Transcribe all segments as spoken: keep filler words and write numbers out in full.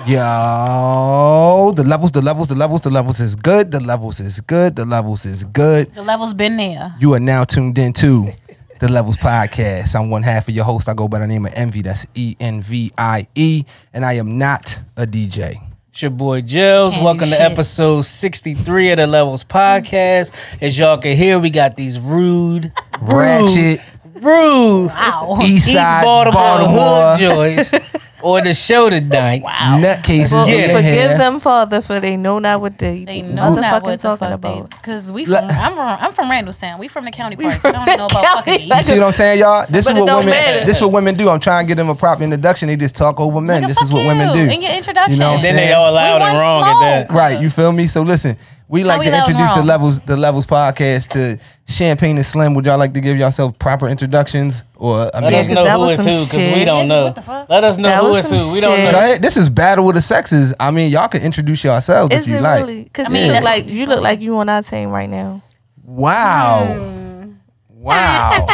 Yo, the levels, the levels, the levels, the levels is good. The levels is good. The levels is good. The levels been there. You are now tuned into the Levels Podcast. I'm one half of your host. I go by the name of Envy. That's E N V I E. And I am not a D J. It's your boy Jills. Can't Welcome do to shit. episode sixty-three of the Levels Podcast. As y'all can hear, we got these rude, Ratchet, rude, Wow. East East Side, Baltimore, Baltimore, hood joys on the show tonight. Wow. nutcases Well, in the forgive hair. them, Father, for they know not what they, They know not motherfucking what the talking fuck about. Because we from, I'm from I'm from Randallstown. We from the county part. So I from don't know the about county. fucking You East. see what I'm saying, y'all? This But is it what don't women. matter. This is what women do. I'm trying to give them a proper introduction. They just talk over men. Nigga, This fuck is what you. women do. In your introduction. You know what I'm Then saying? they all We loud want and wrong smoke. at that. Right, you feel me? So listen, we like we to loud and introduce the wrong? levels, the levels podcast to Champagne and Slim. Would y'all like to give yourself proper introductions, or I Let mean, us Yeah, know that who was is some who, because we shit. don't know. What the fuck? Let us know That who was is some who. We don't shit. go know. ahead. This is battle of the sexes. I mean, y'all can introduce yourselves Is if you it like. really? Because I mean, you look that's like what you it's look like. like you on our team right now. Wow, wow.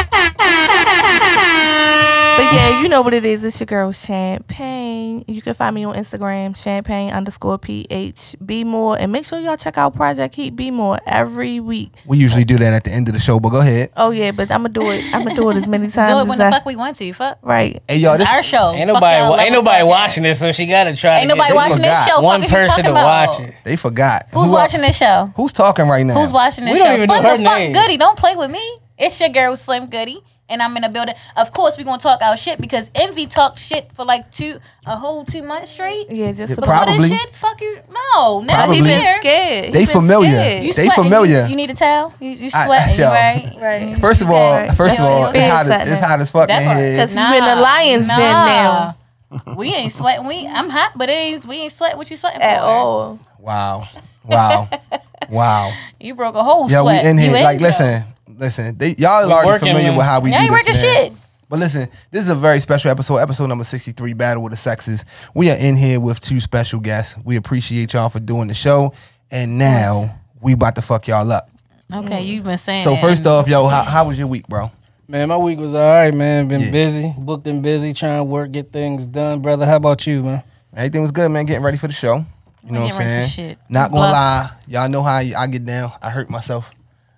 But yeah, you know what it is. It's your girl Champagne. You can find me on Instagram, Champagne underscore P H B more, and make sure y'all check out Project Heat B more every week. We usually do that at the end of the show, but go ahead. Oh yeah, but I'm gonna do it. I'm gonna do it as many times Do it as when the I, fuck we want to. Fuck. right. Hey, y'all, It's this our show. Ain't Fuck nobody, y'all, ain't Levels nobody Podcast. watching this, so she gotta try. Ain't to nobody get watching this forgot. show. one Fuck is you person talking to about? watch it. they forgot. Who's Who- watching this show? Who's talking right now? Who's watching this We show? don't even know Slim her the fuck name. Goody. Don't play with me. It's your girl Slim Goody, and I'm in the building. Of course, we gonna talk our shit because Envy talked shit for like two a whole two months straight. Yeah, just Yeah, for Before probably. this shit, fuck you. No, now Probably. he He been been scared. He They been familiar. scared. You They sweating. familiar. You, you need a towel. You, you I- sweating, yo. right? Right. First of all, Right. first of Yeah, all, you it's hot, feel as, it's hot as fuck in That part. here. Cause you in the lion's den now. We ain't sweating. We I'm hot, but it ain't, we ain't sweating. What you sweating At for? all. Wow, wow, wow. You broke a whole Yeah, sweat. we in here. You Like, injured. listen, listen. They, y'all We already working, familiar man. with how we Yeah, do you this, working man. shit. But listen, this is a very special episode, episode number sixty-three, Battle with the Sexes. We are in here with two special guests. We appreciate y'all for doing the show. And now, we about to fuck y'all up. Okay, you've been saying. So that. first off, yo, how, how was your week, bro? Man, my week was all right, man. Been Yeah. busy, booked and busy, trying to work, get things done. Brother, how about you, man? Everything was good, man. Getting ready for the show. You know We what I'm getting ready saying? for shit. Not gonna Bluffed. lie, y'all know how I get down. I hurt myself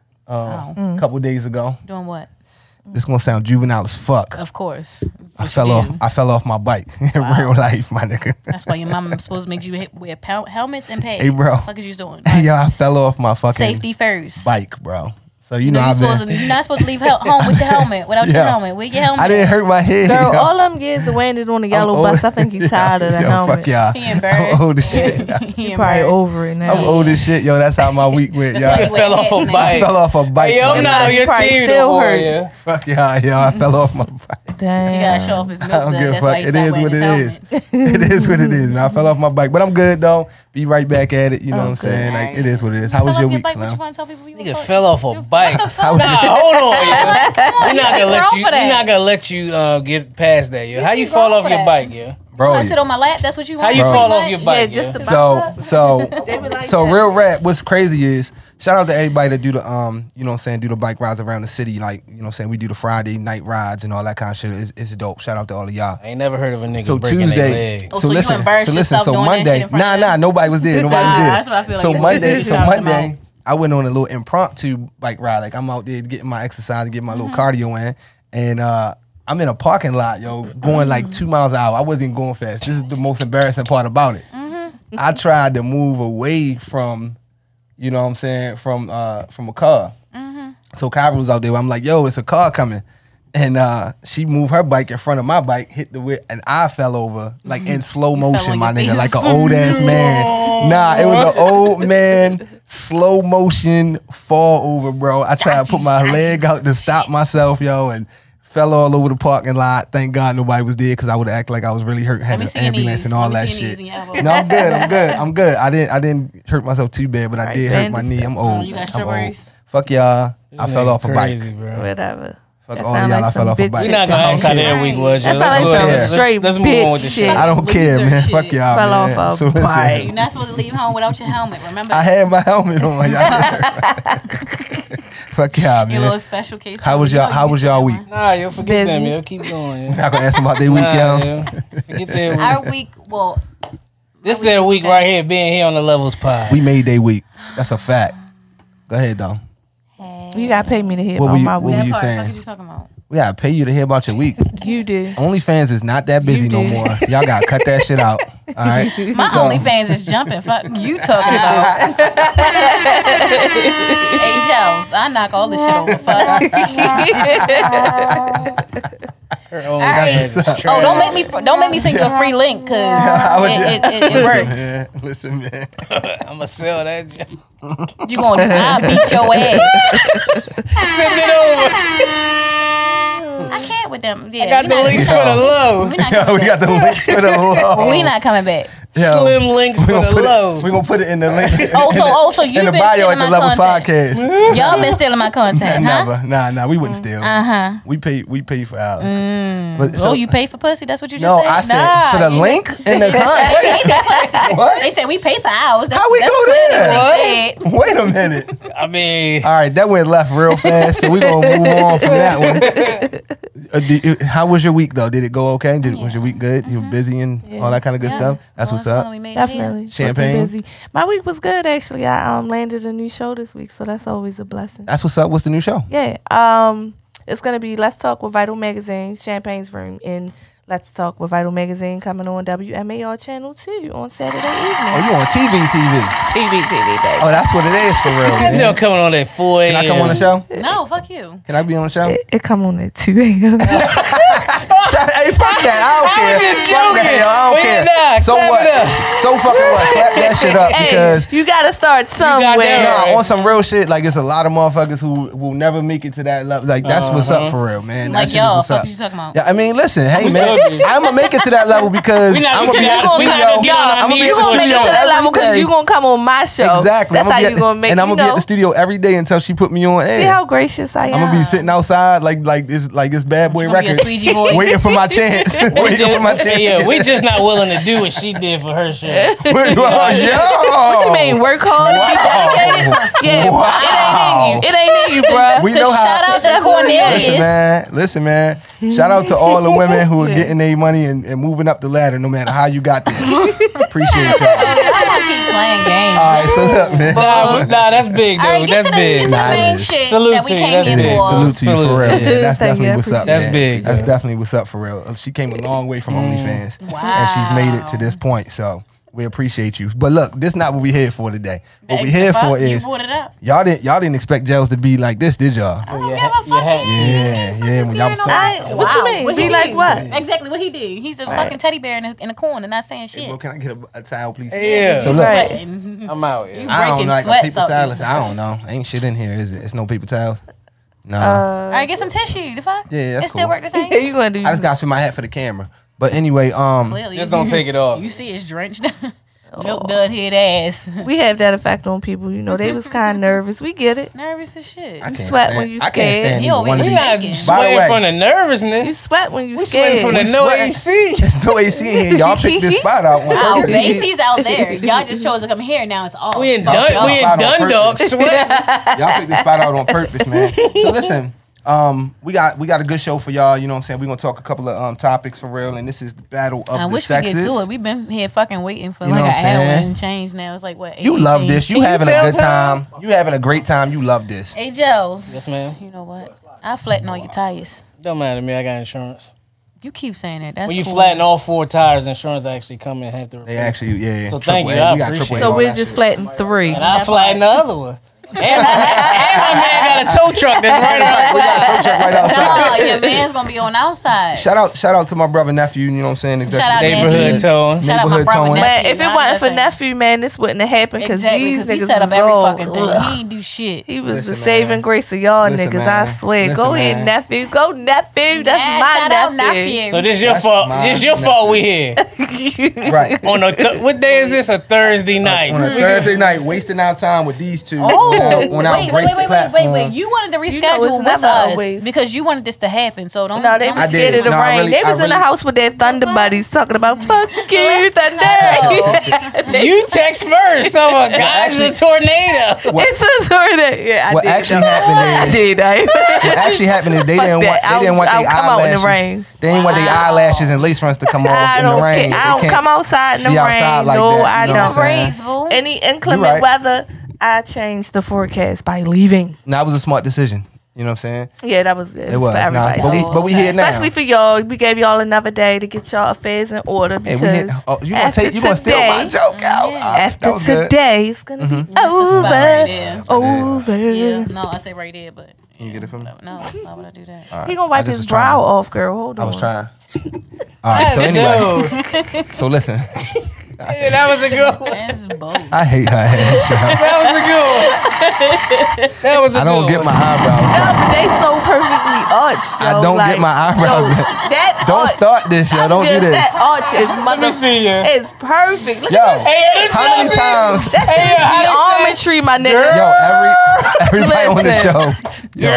uh, Oh. a couple days ago. Doing what? This gonna sound juvenile as fuck. Of course. That's I what you fell do. off. I fell off my bike in real life, my nigga. That's why your mama supposed to make you hit- wear pel- helmets and pads. Hey, bro. What the fuck is you doing? Hey, yo, I fell off my fucking Safety first. bike, bro. So you, You know, know, you're, I've supposed been. to, you're not supposed to leave hel- home with your helmet. Without your Yeah. helmet. Wear your helmet. I didn't hurt my head. Girl, yo. all them years of wearing it on the I'm yellow old- bus, I think he's tired of the yo, helmet. Fuck y'all. He embarrassed. I'm old as shit. He You probably embarrassed. over it now. I'm old as shit, yo. That's how my week went, That's why yo. you fell wear off a hats now. I bike. fell off a bike. Hey, yo, I'm yo. not on your Probably team still no more, hurt. yeah. Fuck y'all, yo. I fell off my bike. Damn. He gotta show off his milk. I don't dud. give a That's why fuck. he It stopped is wearing what his it is. helmet. It is what it is, man. I fell off my bike, but I'm good though. Be right back at it. You know Oh, what I'm good. saying? Like Alright. it is what it is. How was Fell your off week, bike, what Slim? you wanna tell people you Nigga fuck- fell off a bike. How was Nah, hold on, yeah. We're not You gonna too let grown you. for that. We're not gonna let you uh, get past that, yeah. How too you fall grown off for your that. bike, yeah? bro? I sit on my lap. That's what you want. How you Bro. fall off your Yeah, bike, just yeah? the So so They be like so that. real rap. What's crazy is shout out to everybody that do the um you know what I'm saying do the bike rides around the city. Like you know what I'm saying we do the Friday night rides and all that kind of shit. It's, it's dope. Shout out to all of y'all. I ain't never heard of a nigga So breaking their Tuesday, leg. Oh, so so you listen, embarrassed so listen, yourself so doing that Monday, shit in front nah, of nah, them? nobody was there, nobody Nah, was there. that's what I feel like. So You Monday, just so shout them Monday, I went on a little impromptu bike ride. Like I'm out there getting my exercise, getting my Mm-hmm. little cardio in, and uh, I'm in a parking lot, yo, going like two miles an hour. I wasn't going fast. This is the most embarrassing part about it. Mm-hmm. I tried to move away from, you know what I'm saying, from uh, from a car. Mm-hmm. So Kyra was out there. I'm like, yo, it's a car coming. And uh, she moved her bike in front of my bike, hit the whip, and I fell over like in slow motion, on my your nigga, like an face. old ass man. Nah, it was an old man, slow motion fall over, bro. I tried to put my leg out to stop myself, yo, and fell all over the parking lot. Thank God nobody was there because I would have acted like I was really hurt, had me an see your ambulance knees. and all Let me that see your shit. knees and your elbows. No, I'm good. I'm good. I'm good. I didn't. I didn't hurt myself too bad, but I Right, did hurt my bend knee. I'm old. you got I'm old. strawberries? Fuck y'all. I This fell nigga off a bike. crazy, bro. Whatever. Fuck That all of sound y'all. like I fell some off a bitch bike. We shit. not gonna ask how their week was, yo. That Let's sound go like ahead. some Let's- straight let's move on with the bitch shit. shit. I don't care, Loser man. shit. Fuck y'all, Fell man. off a So listen, bike. You're not supposed to leave home without your helmet. Remember I that? had my helmet on. Y'all. Fuck y'all, Your little man. special case. How was helmet. y'all? How was y'all week? Nah, yo, forget them, Busy. yo. Keep going, yo. Not gonna ask them about their week, Nah, yo. yo. Forget their week. Our week, well, This is their week right here, being here on the Levels Pod. We made their week. That's a fact. Go ahead, though. Hey. You gotta pay me to hit What were on you- my what week. were you That part, saying? What you talking about? We gotta pay you to hear about your week. You do. OnlyFans is not that busy You no did. more. Y'all gotta cut that shit out. All right. My So- OnlyFans is jumping. Fuck you talking about. Hey, Jones, I knock all this shit over. Fuck. Her All right. OnlyFans is trash. Oh, don't make me don't make me send you a free link because How would you- it, it, it, it Listen, works. man. Listen, man. I'm gonna sell that. junk. You gonna I'll beat your ass. Send it over. I can't with them. Yeah, I got we the not- links Yo. for the low. We not Yo, coming we got back. the links for the low. We not coming back. Yo, Slim links we for gonna the put low. it. We gonna put it in the link. Oh, in so the, oh, so you in the been bio stealing at the my Levels content. Podcast. Y'all been stealing my content, huh? Never. Nah, nah. We wouldn't steal. Uh huh. We pay. We pay for ours. But, Oh, you pay for pussy? That's what you just No, said? I said Nah, for the you- link in the They content. pay for pussy. What? They said we pay for ours. That's, How we that's go clearly there? what they said. Wait a minute. I mean, All right, that went left real fast, so we gonna move on from that one. Uh, did you- how was your week though? Did it go okay? Did, Was your week good? You were busy and Yeah. all that kind of good Yeah. stuff. That's Well, what's it's up. fun we made it here. Definitely. Champagne? Fucking busy. My week was good actually. I um landed a new show this week, so that's always a blessing. That's what's up. What's the new show? Yeah. Um, it's gonna be Let's Talk with Vital Magazine, Champagne's Room in Let's Talk with Vital Magazine, coming on W M A R Channel two on Saturday Oh, evening. you on T V, T V. T V, T V day. Oh, that's what it is for real. that Man. junk coming on at four a.m. Can I come on the show? No, fuck you. Can I be on the show? It, it come on at two a.m. Shut- Hey, fuck that. I don't I care. was just Fuck that. joking. Yo, I don't Well, care. nah, so clap what? it up. So fucking what? Clap that shit up Hey, because you gotta start got somewhere. that nah, right. on some real shit, like it's a lot of motherfuckers who will never make it to that level. Like that's what's Uh-huh. up for real, man. That Like shit is y'all, what's fuck up. what you talking about? Yeah, I mean, listen, hey We man, love you. I'm gonna make it to that level because We not I'm gonna gonna be get in out- the we not studio. gonna get on our I'm gonna knees be You in the gonna make it studio to that every level because day. you gonna come on my show. Exactly. That's I'm how be you at- gonna make. And I'm you gonna be know. at the studio every day until she put me on See air. how gracious I am. I'm gonna be sitting outside like like it's like it's Bad Boy You gonna be a Records, squeegee boy. waiting for my chance, waiting for my chance. Yeah, we just not willing to do what she did for her shit. Wait, yo, What you mean? Work hard and be dedicated? Yeah, Wow. it ain't in you. It ain't in you, bruh. We know how. Shout out to Listen, Cornelius. man. Listen, man. Shout out to all the women who are getting their money and, and moving up the ladder, no matter how you got there. Appreciate y'all. I keep playing games. All right, so look, man. Nah, but- nah, that's big All though. right, get That's to the, get big. to the Nah, it main is. shit Salute that we to you. came That's here big. Yeah, for. salute to you for real. Salute. Yeah, that's Thank you, definitely I what's up. That's man. big, That's though. definitely what's up for real. She came a long way from OnlyFans, and she's made it to this point. So we appreciate you. But look, this is not what we here for today. What we here Fuck, for you is brought it up. y'all didn't y'all didn't expect Gels to be like this, did y'all? I don't Yeah, give a you fuck. had- Yeah, yeah. When y'all was talking. I, what you mean? What Be he like do? what? Exactly what he did. He's a fucking teddy bear in a, in a corner, not saying shit. Hey, bro, can I get a, a towel, please? Yeah. So look, Right. Sweating. I'm out. You Yeah. I don't breaking know, like a sweats paper out towel. this I don't know. Ain't shit in here, is it? It's no paper towels. No. Uh, All right, get some tissue. The fuck? Yeah, that's it still cool. work the same. yeah, you gonna do? I just gotta spin my hat for the camera. But anyway, um, Clearly, Just don't take it off. You see, it's drenched. Milk dud head ass. We have that effect on people. You know, they was kind of nervous. We get it. Nervous as shit. I can't sweat stand, when you I can't scared. stand He either over one of here We these. not By the sweating way- from the You nervousness. sweat when you We scared. sweating from the We no sweating. A C. There's no A C in here. Y'all picked this spot out. on Wow, purpose. Macy's out there. Y'all just chose to come here. Now it's all. We in fucked Dun- up. we in Spot on Dundalk purpose. sweating. Y'all picked this spot out on purpose, man. So listen, um, we got we got a good show for y'all. You know what I'm saying? We're gonna talk a couple of um topics for real, and this is the battle of I the wish sexes. we get to it. We've been here fucking waiting for You know like what an I'm hour saying? and change now. It's like what? You eight love fifteen? this. You Can you having a tell good time? time. You having a great time. You love this. Hey, Jones. Yes, ma'am. You know what? I flatten all your tires. Don't matter to me. I got insurance. You keep saying that. That's When you cool. flatten all four tires, insurance actually come and have to They replace. actually, yeah. So triple thank you. A. I We got appreciate triple A it. So all we're that just shit. flatting three. And I flatten the other one. And, and my man got a tow truck that's right We got a outside. tow truck right outside. No, your man's gonna be on outside. Shout out, shout out to my brother nephew. You know what I'm saying? Shout out Neighborhood Nancy. towing. Shout out my Neighborhood brother towing. nephew. Man, if it I'm wasn't just for saying. nephew, man, this wouldn't have happened because Exactly, these because he niggas set up was every all- fucking thing. Ugh. He ain't do shit. He was Listen, the saving man. grace of y'all Listen, niggas. man. I swear. Listen, Go ahead, man. nephew. Go nephew. That's Yeah, my shout out nephew. nephew. So this your That's fault. my This your nephew. fault. We here Right. on a th- what day is this? A Thursday night. On a Thursday night, wasting our time with these two. Oh, out, went out Wait, great wait, wait, wait, wait, platform. wait, wait. You wanted to You know reschedule it's with never us always- because you wanted this to happen. So don't. No, they don't was I scared did. of the No, I rain. really- they I was in the really- house with their thunder buddies talking about fuck you, let's thunder. You text first. Oh my God, actually- it's a tornado. What- It's a tornado. Yeah, I What did. actually though. happened I is- did. I What actually happened is they Fuck didn't that. want they I'll- didn't want I'll their come out in the eyelashes. rain. They didn't want their eyelashes and lace fronts to come off I in the don't rain. care. They I don't can't come outside in the be rain. outside like no, that, I you know don't. what I'm saying? Braidsville. Any inclement right. weather, I changed the forecast by leaving. And that was a smart decision. You know what I'm saying? Yeah, that was it. It was. for Nah, everybody. but we So, but we here now. Especially for y'all, we gave y'all another day to get y'all affairs in order Hey, because we hit, oh, you gonna after take you gonna steal my today, joke out? Yeah. Ah, that after was good. today, it's gonna be This is over, about right there. over. Yeah, no, I say right there, but Can you get it for me? no, why would I do that? All right. He gonna I wipe just his was trying. brow off, girl. Hold I on. was trying. All right. So anyway, so listen. Yeah, that was a good one. That's bold. I hate her ass. That was a good one. That was a I don't good get one. my eyebrows No, done. but they so perfectly arched. I yo, don't like, get my eyebrows yo, done. That Don't arch, start this, yo. I'm Don't do just- this. That arch is mother. Let me see you. It's perfect. Look Yo, at this. Hey, how many times? That shit Hey, is how they geometry, my nigga. Yo, every everybody on the Listen. show. Yo,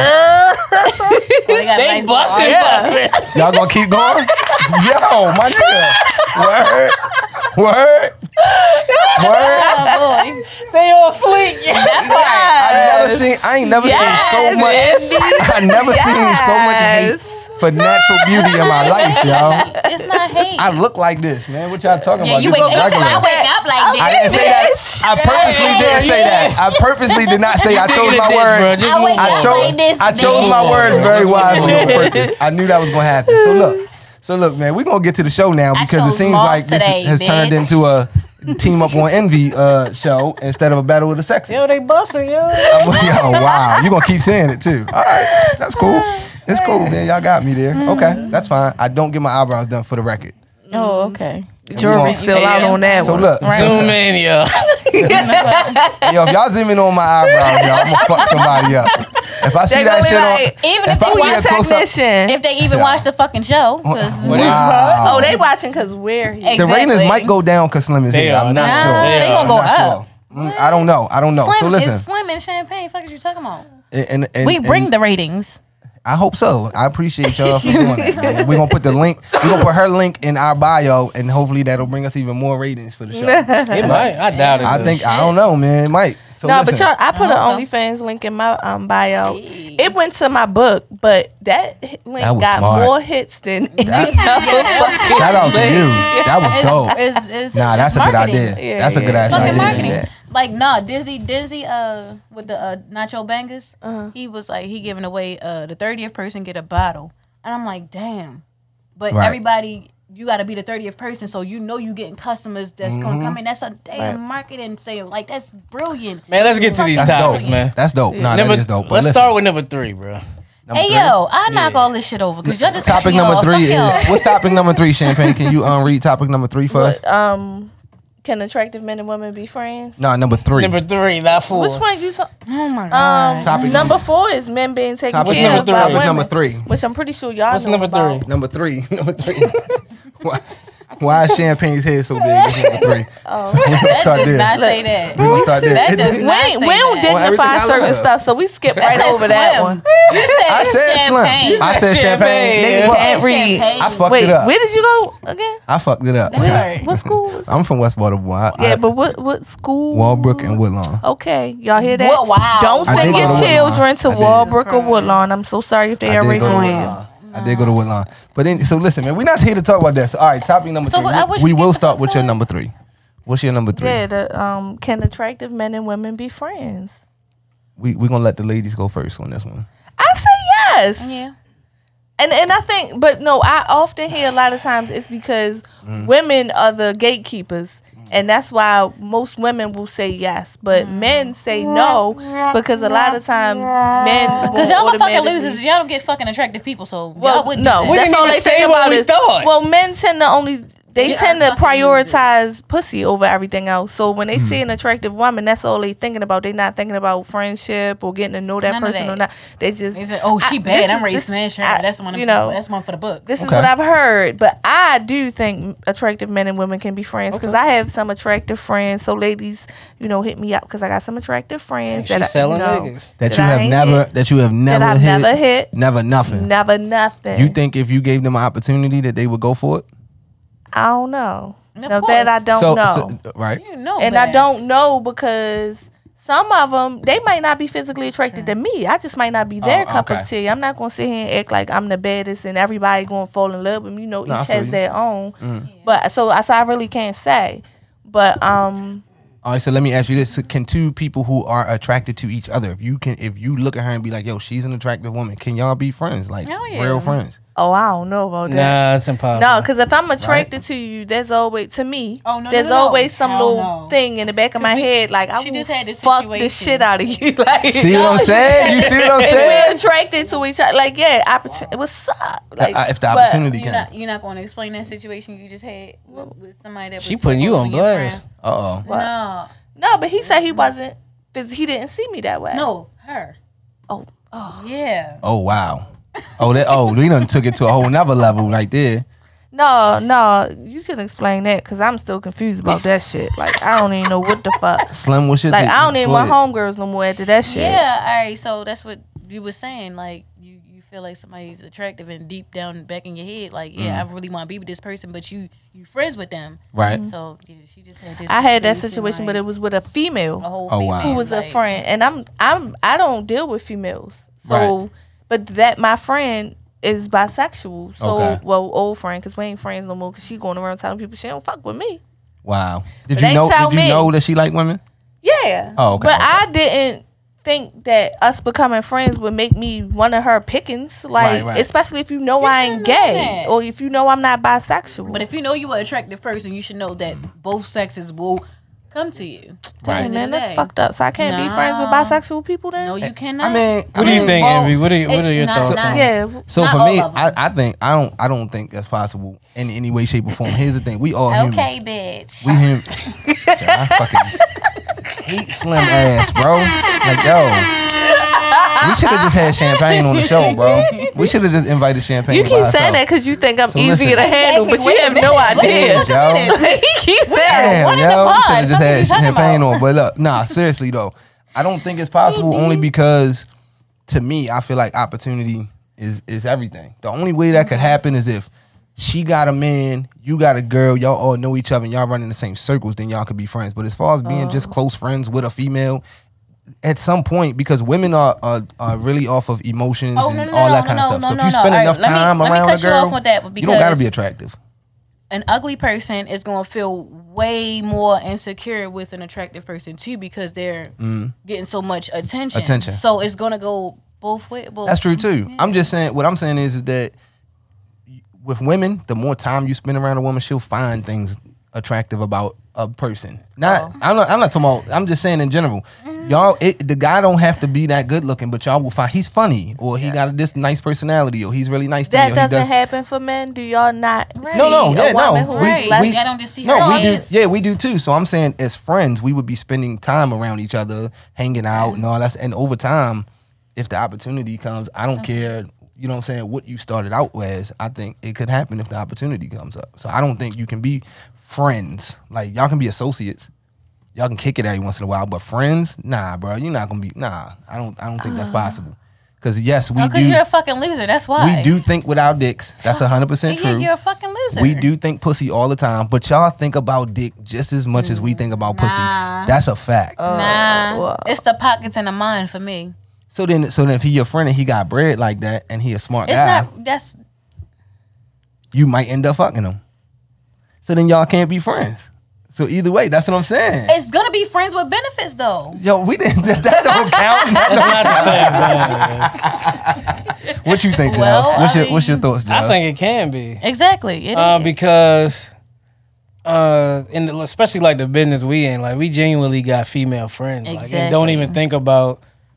They, got a They nice busting, little- busting. y'all gonna keep going? Yo, my nigga. Word. Word. Word. Oh boy, They on fleek. I never seen. I ain't never Yes, seen so much. I never seen so much hate for natural beauty in my life, y'all. it's not hate. I look like this, man. What y'all talking yeah, about? you This wake is up. regular. I wake up like this. I didn't say that. I purposely didn't say that. I purposely did not say. I chose my words. Just I move wake I up on. chose. like this. I chose bitch. my words very wisely on purpose. I knew that was gonna happen. So look. So look, man. We're gonna get to the show now I because it chose seems Mark like this today, has turned bitch. into a team up on envy uh, show instead of a battle with the sexes. Yo, they busting, yo. I'm like, yo, wow. You're gonna keep saying it too. All right, that's cool. It's cool, man. Y'all got me there. Okay, that's fine. I don't get my eyebrows done for the record. Oh, okay. Jury's still Hey, out yeah. on that So one. look, Zoom in, yo. yo, if y'all zoom in on my eyebrows, y'all, I'm gonna fuck somebody up. If I see They that gonna shit be on, like, Even if if I they see watch a close up, technician. If they even watch the fucking show, because What is- wow. Oh, they watching because we're here. The ratings might go down because Slim is They here. are. I'm not Nah, sure. they they are. gonna go I'm not up. sure. Mm, I don't know. I don't know. Slim so listen, is Slim and Champagne. Fuck is you talking about? and, and, and, We bring and the ratings. I hope so. I appreciate y'all for doing that. Man. We're gonna put the link. We're gonna put her link in our bio, and hopefully that'll bring us even more ratings for the show. It might. I doubt it. I though. think I don't know, man. It might. So No, but listen. y'all, I put an I hope so. OnlyFans link in my um, bio. It went to my book, but that h- link That was got smart. more hits than Shout out to you. That was dope. It's, it's, it's Nah, that's a good marketing. idea. Yeah, That's a good yeah. ass Fucking idea. marketing. Yeah. Like nah, Dizzy, Dizzy, uh, with the uh, Nacho Bangers, Uh-huh. he was like he giving away uh the thirtieth person get a bottle, and I'm like, damn. But Right. everybody, you got to be the thirtieth person, so you know you getting customers that's gonna come in. That's a damn Right. marketing sale. Like that's brilliant. Man, let's get to these That's topics, dope. man. That's dope. Nah, Number- that is dope. But let's listen, start with number three, bro. number Hey three. yo, I knock all this shit over because y'all just cut Topic me number off. three Fuck y'all. is what's topic number three? Champagne. Can you um read topic number three for us? But, um, can attractive men and women be friends? No, number three. Number three, not four. Which one you saw? Oh my god. Um, Topic number four is men being taken Topic care number of three? by Topic women, number three. which I'm pretty sure y'all What's know number about. three? Number three. Number three. why, why is Champagne's head so big? It's number three. Oh. So we gonna That start does there. not say that. We gonna start there. That It- does it- We, not ain't, say we don't that. Well, everything dignify I certain love. stuff, so we skip That right said over that Slim. one. You said I said champagne. Slim. I said Champagne. Champagne. Nigga Fuck. can't read. Champagne. I fucked Wait, it up. where did you go again? I fucked it up. Word. What school was I'm from West Baltimore. I, Yeah, I, but what what school? Walbrook and Woodlawn. Okay, y'all hear that? Well, wow. Don't I send did your go to children to Woodlawn. I did. Walbrook or Jesus Christ. Woodlawn. I'm so sorry if they I did already go to go Woodlawn. there. I did go to Woodlawn. But then, so listen, man, we're not here to talk about that. So, all right, topic number So, three. I wish we we will could start talk with to your it. number three. What's your number three? Yeah, the um, can attractive men and women be friends? We we gonna let the ladies go first on this one. I say yes. Yeah. And and I think, but no, I often hear a lot of times it's because Mm-hmm. women are the gatekeepers. And that's why most women will say yes, but men say no because a lot of times men Because y'all are fucking automatically- losers. Y'all don't get fucking attractive people, so Well, y'all wouldn't no, do We that. that's didn't all even they say think what about we is. thought. Well, men tend to only they Yeah, tend I to fucking lose it. prioritize pussy over everything else. So when they Mm-hmm. see an attractive woman, that's all they thinking about. They not thinking about friendship or getting to know that None of person that. or not. They just They say, "Oh, she I- bad. this I'm is- ready to this- smash her." I- That's one. Of, you know, that's one for the books. This is Okay. what I've heard, but I do think attractive men and women can be friends because I have some attractive friends. So ladies, you know, hit me up because I got some attractive friends She that I, selling you know, niggas. That that you I have ain't never, hit. that you have never I've hit, never hit. never nothing. never nothing. You think if you gave them an opportunity that they would go for it? I don't know. Of No, that I course. don't so, know. so- right? You know, and I best. don't know because some of them they might not be physically attracted to me. I just might not be their Oh, cup okay. of tea. I'm not gonna sit here and act like I'm the baddest and everybody gonna fall in love with me. You know, No, I each feel has you. their own. Mm. But so I so I really can't say. But um, All right, so let me ask you this: so can two people who are attracted to each other, if you can, if you look at her and be like, "Yo, she's an attractive woman," can y'all be friends, like Hell yeah. real friends? oh, I don't know about that. Nah, it's impossible. No, because if I'm attracted to you, there's always to me. Oh, no, no, there's no, no. always some Hell little no. thing in the back of my we- head, like I she will just had this fuck the situation. shit out of you. Like, See what I'm saying? You see what I'm if saying? we're attracted to each other, like yeah, opportunity. What's up? Like Uh, if the but- opportunity You're came. not, you're not going to explain that situation you just had with, with somebody that was She putting you supposed on to be your blast. Uh oh. friend. No, No, but he said he wasn't. Cause he didn't see me that way. no, her. Oh, oh. Yeah. Oh wow. Oh that. Oh, we done took it to a whole nother level right there. No, no. You can explain that because I'm still confused about that shit. Like I don't even know what the fuck. Slim, what's your Like take? I don't even Go want ahead. homegirls no more after that shit. Yeah. All right. So that's what you were saying. Like you, you feel like somebody's attractive and deep down back in your head, like yeah, I really want to be with this person, but you you friends with them. Right. So yeah, she just had this. I had that situation, but it was with a female. a whole Oh, female, wow. who was a like, friend, and I'm I'm I don't deal with females, so Right. but that my friend is bisexual, so Okay. well old friend because we ain't friends no more because she going around telling people she don't fuck with me. Wow. Did But you they know? tell Did you me. know that she like women? Yeah. Oh, okay, But okay. I didn't think that us becoming friends would make me one of her pickings, like Right, right. especially if you know You I should ain't know gay that. or if you know I'm not bisexual. But if you know you are an attractive person, you should know that both sexes will come to you. Right. Hey, man, that's Today. fucked up. So I can't be friends with No. bisexual people then? No, you cannot. I mean, What do you think, Well, Envy? What are, you, what it- are your not- thoughts not- on it? Yeah. So Not for all me, of them. I, I think I don't I don't think that's possible in any way, shape, or form. Here's the thing: we all Okay, humans. bitch. We him. I fucking hate Slim ass, bro. Like yo, we should have just had champagne on the show, bro. We should have just invited champagne. You by keep saying herself. that because you think I'm So easier listen. to handle, but you Wait a have minute, no wait a idea. minute. Yo. he keeps saying, Damn, What in the yo, we pod? should have just What are had you talking champagne about? on. But look, nah, seriously though, I don't think it's possible. Only because, to me, I feel like opportunity is is everything. The only way that could happen is if she got a man, you got a girl, y'all all know each other, and y'all run in the same circles, then y'all could be friends. But as far as being just close friends with a female, at some point, because women are are, are really off of emotions Oh, and no, no, all no, that kind no, of stuff. no, so if no, you no. spend All right, enough let me- time let me around cut a you girl, off with that, you don't gotta because- be attractive. An ugly person is going to feel way more insecure with an attractive person too because they're getting so much attention. Attention. So it's going to go both ways. Both. That's true too. I'm just saying. What I'm saying is, is that with women, the more time you spend around a woman, she'll find things attractive about a person. Not, Oh. I'm not. I'm not talking about. I'm just saying in general. Y'all, it, the guy don't have to be that good looking, but y'all will find he's funny, or he got this nice personality, or he's really nice to that me. Or he doesn't does, happen for men. Do y'all not Right. No, no, see yeah, a woman no. who We- is Right. less- we- I don't just see No, her we do. ass. Yeah, we do too. So I'm saying, as friends, we would be spending time around each other, hanging out, and all that. And over time, if the opportunity comes, I don't care. You know what I'm saying? What you started out as, I think it could happen if the opportunity comes up. So I don't think you can be friends. Like y'all can be associates. Y'all can kick it every once in a while, but friends, nah, bro. You're not gonna be. Nah, I don't. I don't think that's possible. Because yes, we Oh, because do. you're a fucking loser. That's why. We do think with our dicks. That's hundred percent Yeah, true. you're a fucking loser. We do think pussy all the time, but y'all think about dick just as much as we think about pussy. Nah. That's a fact. Nah, well. it's the pockets and the mind for me. so then, so then, if he your friend and he got bread like that, and he a smart It's guy, not. That's you might end up fucking him. So then y'all can't be friends. So either way, that's what I'm saying. it's gonna be friends with benefits though. Yo, we didn't. That, that don't count. That That's not the same thing. don't- what you think, Giles? Well, what's I your What's your mean- thoughts, Giles? I think it can be. Exactly. It Um, is. because uh, in the, especially like the business we in, like we genuinely got female friends, like and don't Exactly. even think about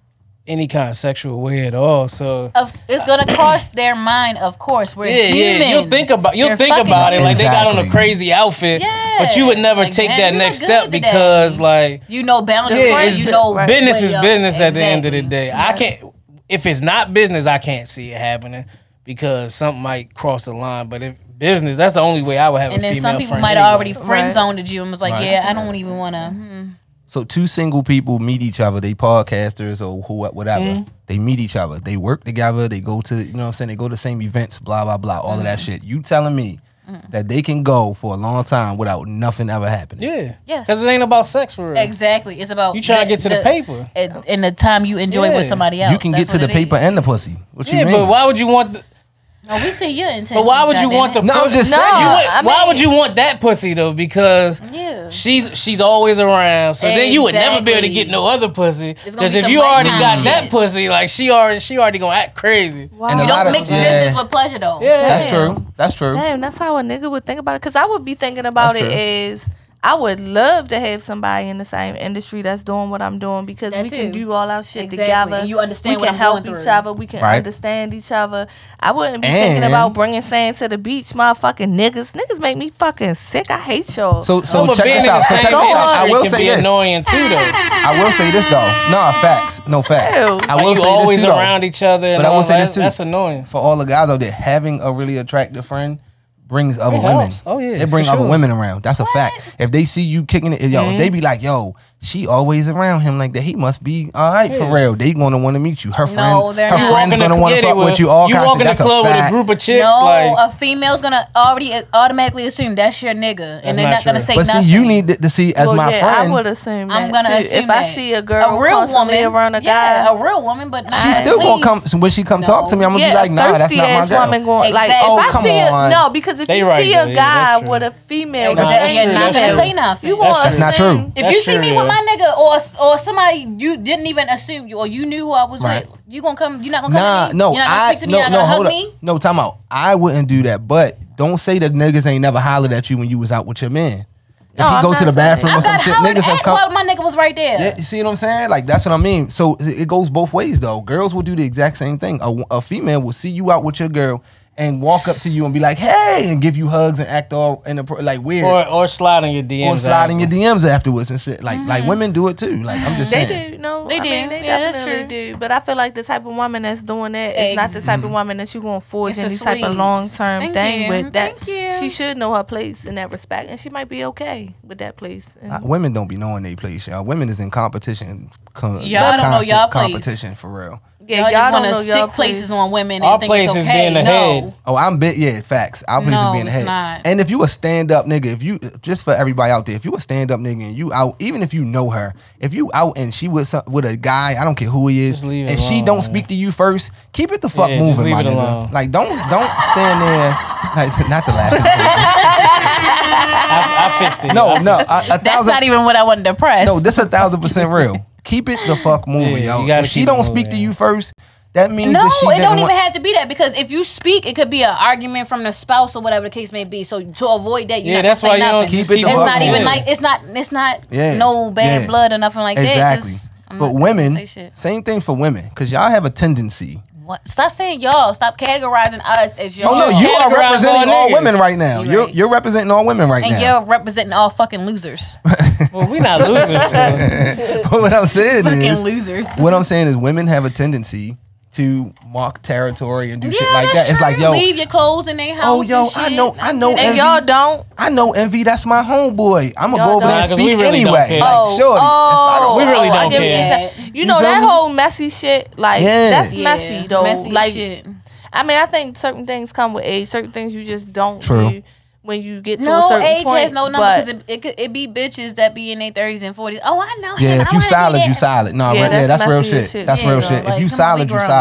any kind of sexual way at all. So Of, it's gonna cross their mind, of course. We're yeah, human. yeah, you'll think about you'll They're think fucking about it like they got on a Exactly. crazy outfit, Yeah. but you would never Like, take man, that you next look good step today. because like You know boundaries. yeah, it's, you know Right. business what is y'all- business at the end of the Exactly. day. I can't if it's not business, I can't see it happening because something might cross the line. But if business, that's the only way I would have And a then female some people friend might anyway. have already friend Right. zoned you and was like, Right. yeah, I don't even want to. Hmm. So two single people meet each other. They podcasters or who, whatever. Mm-hmm. They meet each other. They work together. They go to, you know what I'm saying? They go to the same events, blah, blah, blah, all of that Mm-hmm. shit. You telling me that they can go for a long time without nothing ever happening? Yeah, Yes. because it ain't about sex for real. Exactly. It's about You trying to get to the paper. and, and the time you enjoy Yeah. with somebody else. You can That's get to what the it paper is. and the pussy. What you Yeah, mean? but why would you want? The, No, we see your intentions. but why would you want the? No, I'm just you saying. No, would- I why mean- would you want that pussy though? Because Yeah. she's she's always around. So then you would never be able to Exactly. get no other pussy. It's gonna Because be if some you already lifetime got shit. that pussy, like she already she already gonna act crazy. Wow. And a You lot don't of- mix yeah. business with pleasure though. Yeah, That's true. That's true. Damn, that's how a nigga would think about it. Cause I would be thinking about That's it true. as I would love to have somebody in the same industry that's doing what I'm doing because That we can too. do all our shit Exactly. together. And you understand we what can I'm help going each through. other. We can Right. understand each other. I wouldn't be thinking And- about bringing sand to the beach, motherfucking niggas. Niggas make me fucking sick. I hate y'all. So, so but check being this in out. the So same check this Go out. on. I industry will can say be this. annoying too, though. I will say this though. No facts. No facts. Ew. I Like will you say always this too though. around each other. And But I will all say that. this too. That's annoying. For all the guys out there, having a really attractive friend brings other It women. helps. Oh, yeah, It brings for other sure. women around. That's a fact. If they see you kicking it, yo, if they be like, yo, she always around him like that. He must be all right for Yeah. real. They gonna want to meet you. Her friend, No, they're her not. friends in the- gonna want to yeah, they fuck will. with you. All You kinds walk of in the that's a club with a fact. group of chicks, No, like a female's gonna already automatically assume that's your nigga, and That's they're not not, gonna true. say But see, nothing. you need to, to see as Well, my yeah, friend. I would assume that I'm gonna too. assume if that. I see a girl a real constantly woman around a guy, yeah, a real woman, but not She's still gonna come when she come talk to me. I'm gonna yeah, be like, a nah, that's thirsty not my ass girl. woman going like. Exactly. Oh, if I come see on. a, no, because if They you right, see though, a yeah, guy that's true. with a female, Nah, the that's Exactly. same true, You're not that's gonna true. say nothing. You That's want That's not true. If That's you see true, me yeah. with my nigga or or somebody you didn't even assume you or you knew who I was Right. with, you gonna come? You not gonna come? Nah, to me? no, You're not gonna I speak to me? no You're not no gonna hold hug up. me? No, time out. I wouldn't do that. But don't say that niggas ain't never hollered at you when you was out with your man. If No, he I'm go not to the saying bathroom I or some got shit, hollered niggas have at come. while my nigga was right there. Yeah, you see what I'm saying? Like that's what I mean. So it it goes both ways though. Girls will do the exact same thing. A, a female will see you out with your girl and walk up to you and be like, "Hey," and give you hugs and act all in a, like weird, or or slide in your D Ms. or slide in your after. D Ms afterwards and shit. Like like women do it too. Like I'm just They saying. do, no, They I mean, do. they Yeah, that's definitely true. do. But I feel like the type of woman that's doing that is not the type of woman that you gonna forge It's a any type of sleaze. long term Thank thing you. with. That Thank you. she should know her place in that respect, and she might be okay with that place. And Uh, women don't be knowing they place, y'all. Women is in competition. Con- Y'all don't know constant y'all place. competition for real. yeah, y'all, y'all, just don't want know to y'all stick places place. on women Our and think place it's is okay. being the no. head. Oh, I'm bit. Yeah, facts. Our place No, is being the it's head. not. And if you a stand up nigga, if you just for everybody out there, if you a stand up nigga and you out, even if you know her, if you out and she with some, with a guy, I don't care who he is, Just leave it and she alone, don't man. speak to you first, keep it the fuck Yeah, just moving, leave my it nigga. alone. Like don't don't stand there, like not the laughing. I, I fixed it. no, I no, fixed a, a That's thousand. not even what I wanted to press. No, this a thousand percent real. Keep it the fuck moving, Yeah, yo. you gotta If she keep it don't moving, speak to yeah. you first, that means No, that she it didn't don't even want- have to be that because if you speak, it could be an argument from the spouse or whatever the case may be. So to avoid that, you Yeah, not that's gonna why say you don't nothing. Keep it the It's fuck not even moving. like it's not it's not Yeah, no bad yeah. blood or nothing like that. Exactly. Just- I'm But not gonna say women, shit. same thing for women, because y'all have a tendency. What? Stop saying y'all. Stop categorizing us as y'all. Oh no, you are categorize representing all all niggas. women right now. You're You're right. you're representing all women right and now. you're representing all fucking losers. Well, we not losers. So. But what I'm saying fucking is, losers. what I'm saying is, women have a tendency to mark territory and do Yeah, shit like that. that's It's true. like, yo, leave your clothes in their house. oh yo, and I shit. know, I know, And Envy. y'all don't. I know Envy. That's my homeboy. I'm gonna Y'all go over there don't. and Nah, 'cause we speak really don't anyway. care. Like, Oh, shorty, if I oh, don't- We really oh, I don't get what you're care. saying. You You know feel that me? whole messy shit, like Yeah. that's Yeah, messy though. messy like, shit. I mean, I think certain things come with age. Certain things you just don't True. do when you get to a No, certain age point. has no number but- because it, it could it be bitches that be in their thirties and forties. Oh, I know him. Yeah, I if you wanna be solid, that. you solid. No, Yeah, yeah, that's that's real messy as shit. shit. That's Yeah, real bro, shit. like, If you come on, we solid, you grown. solid.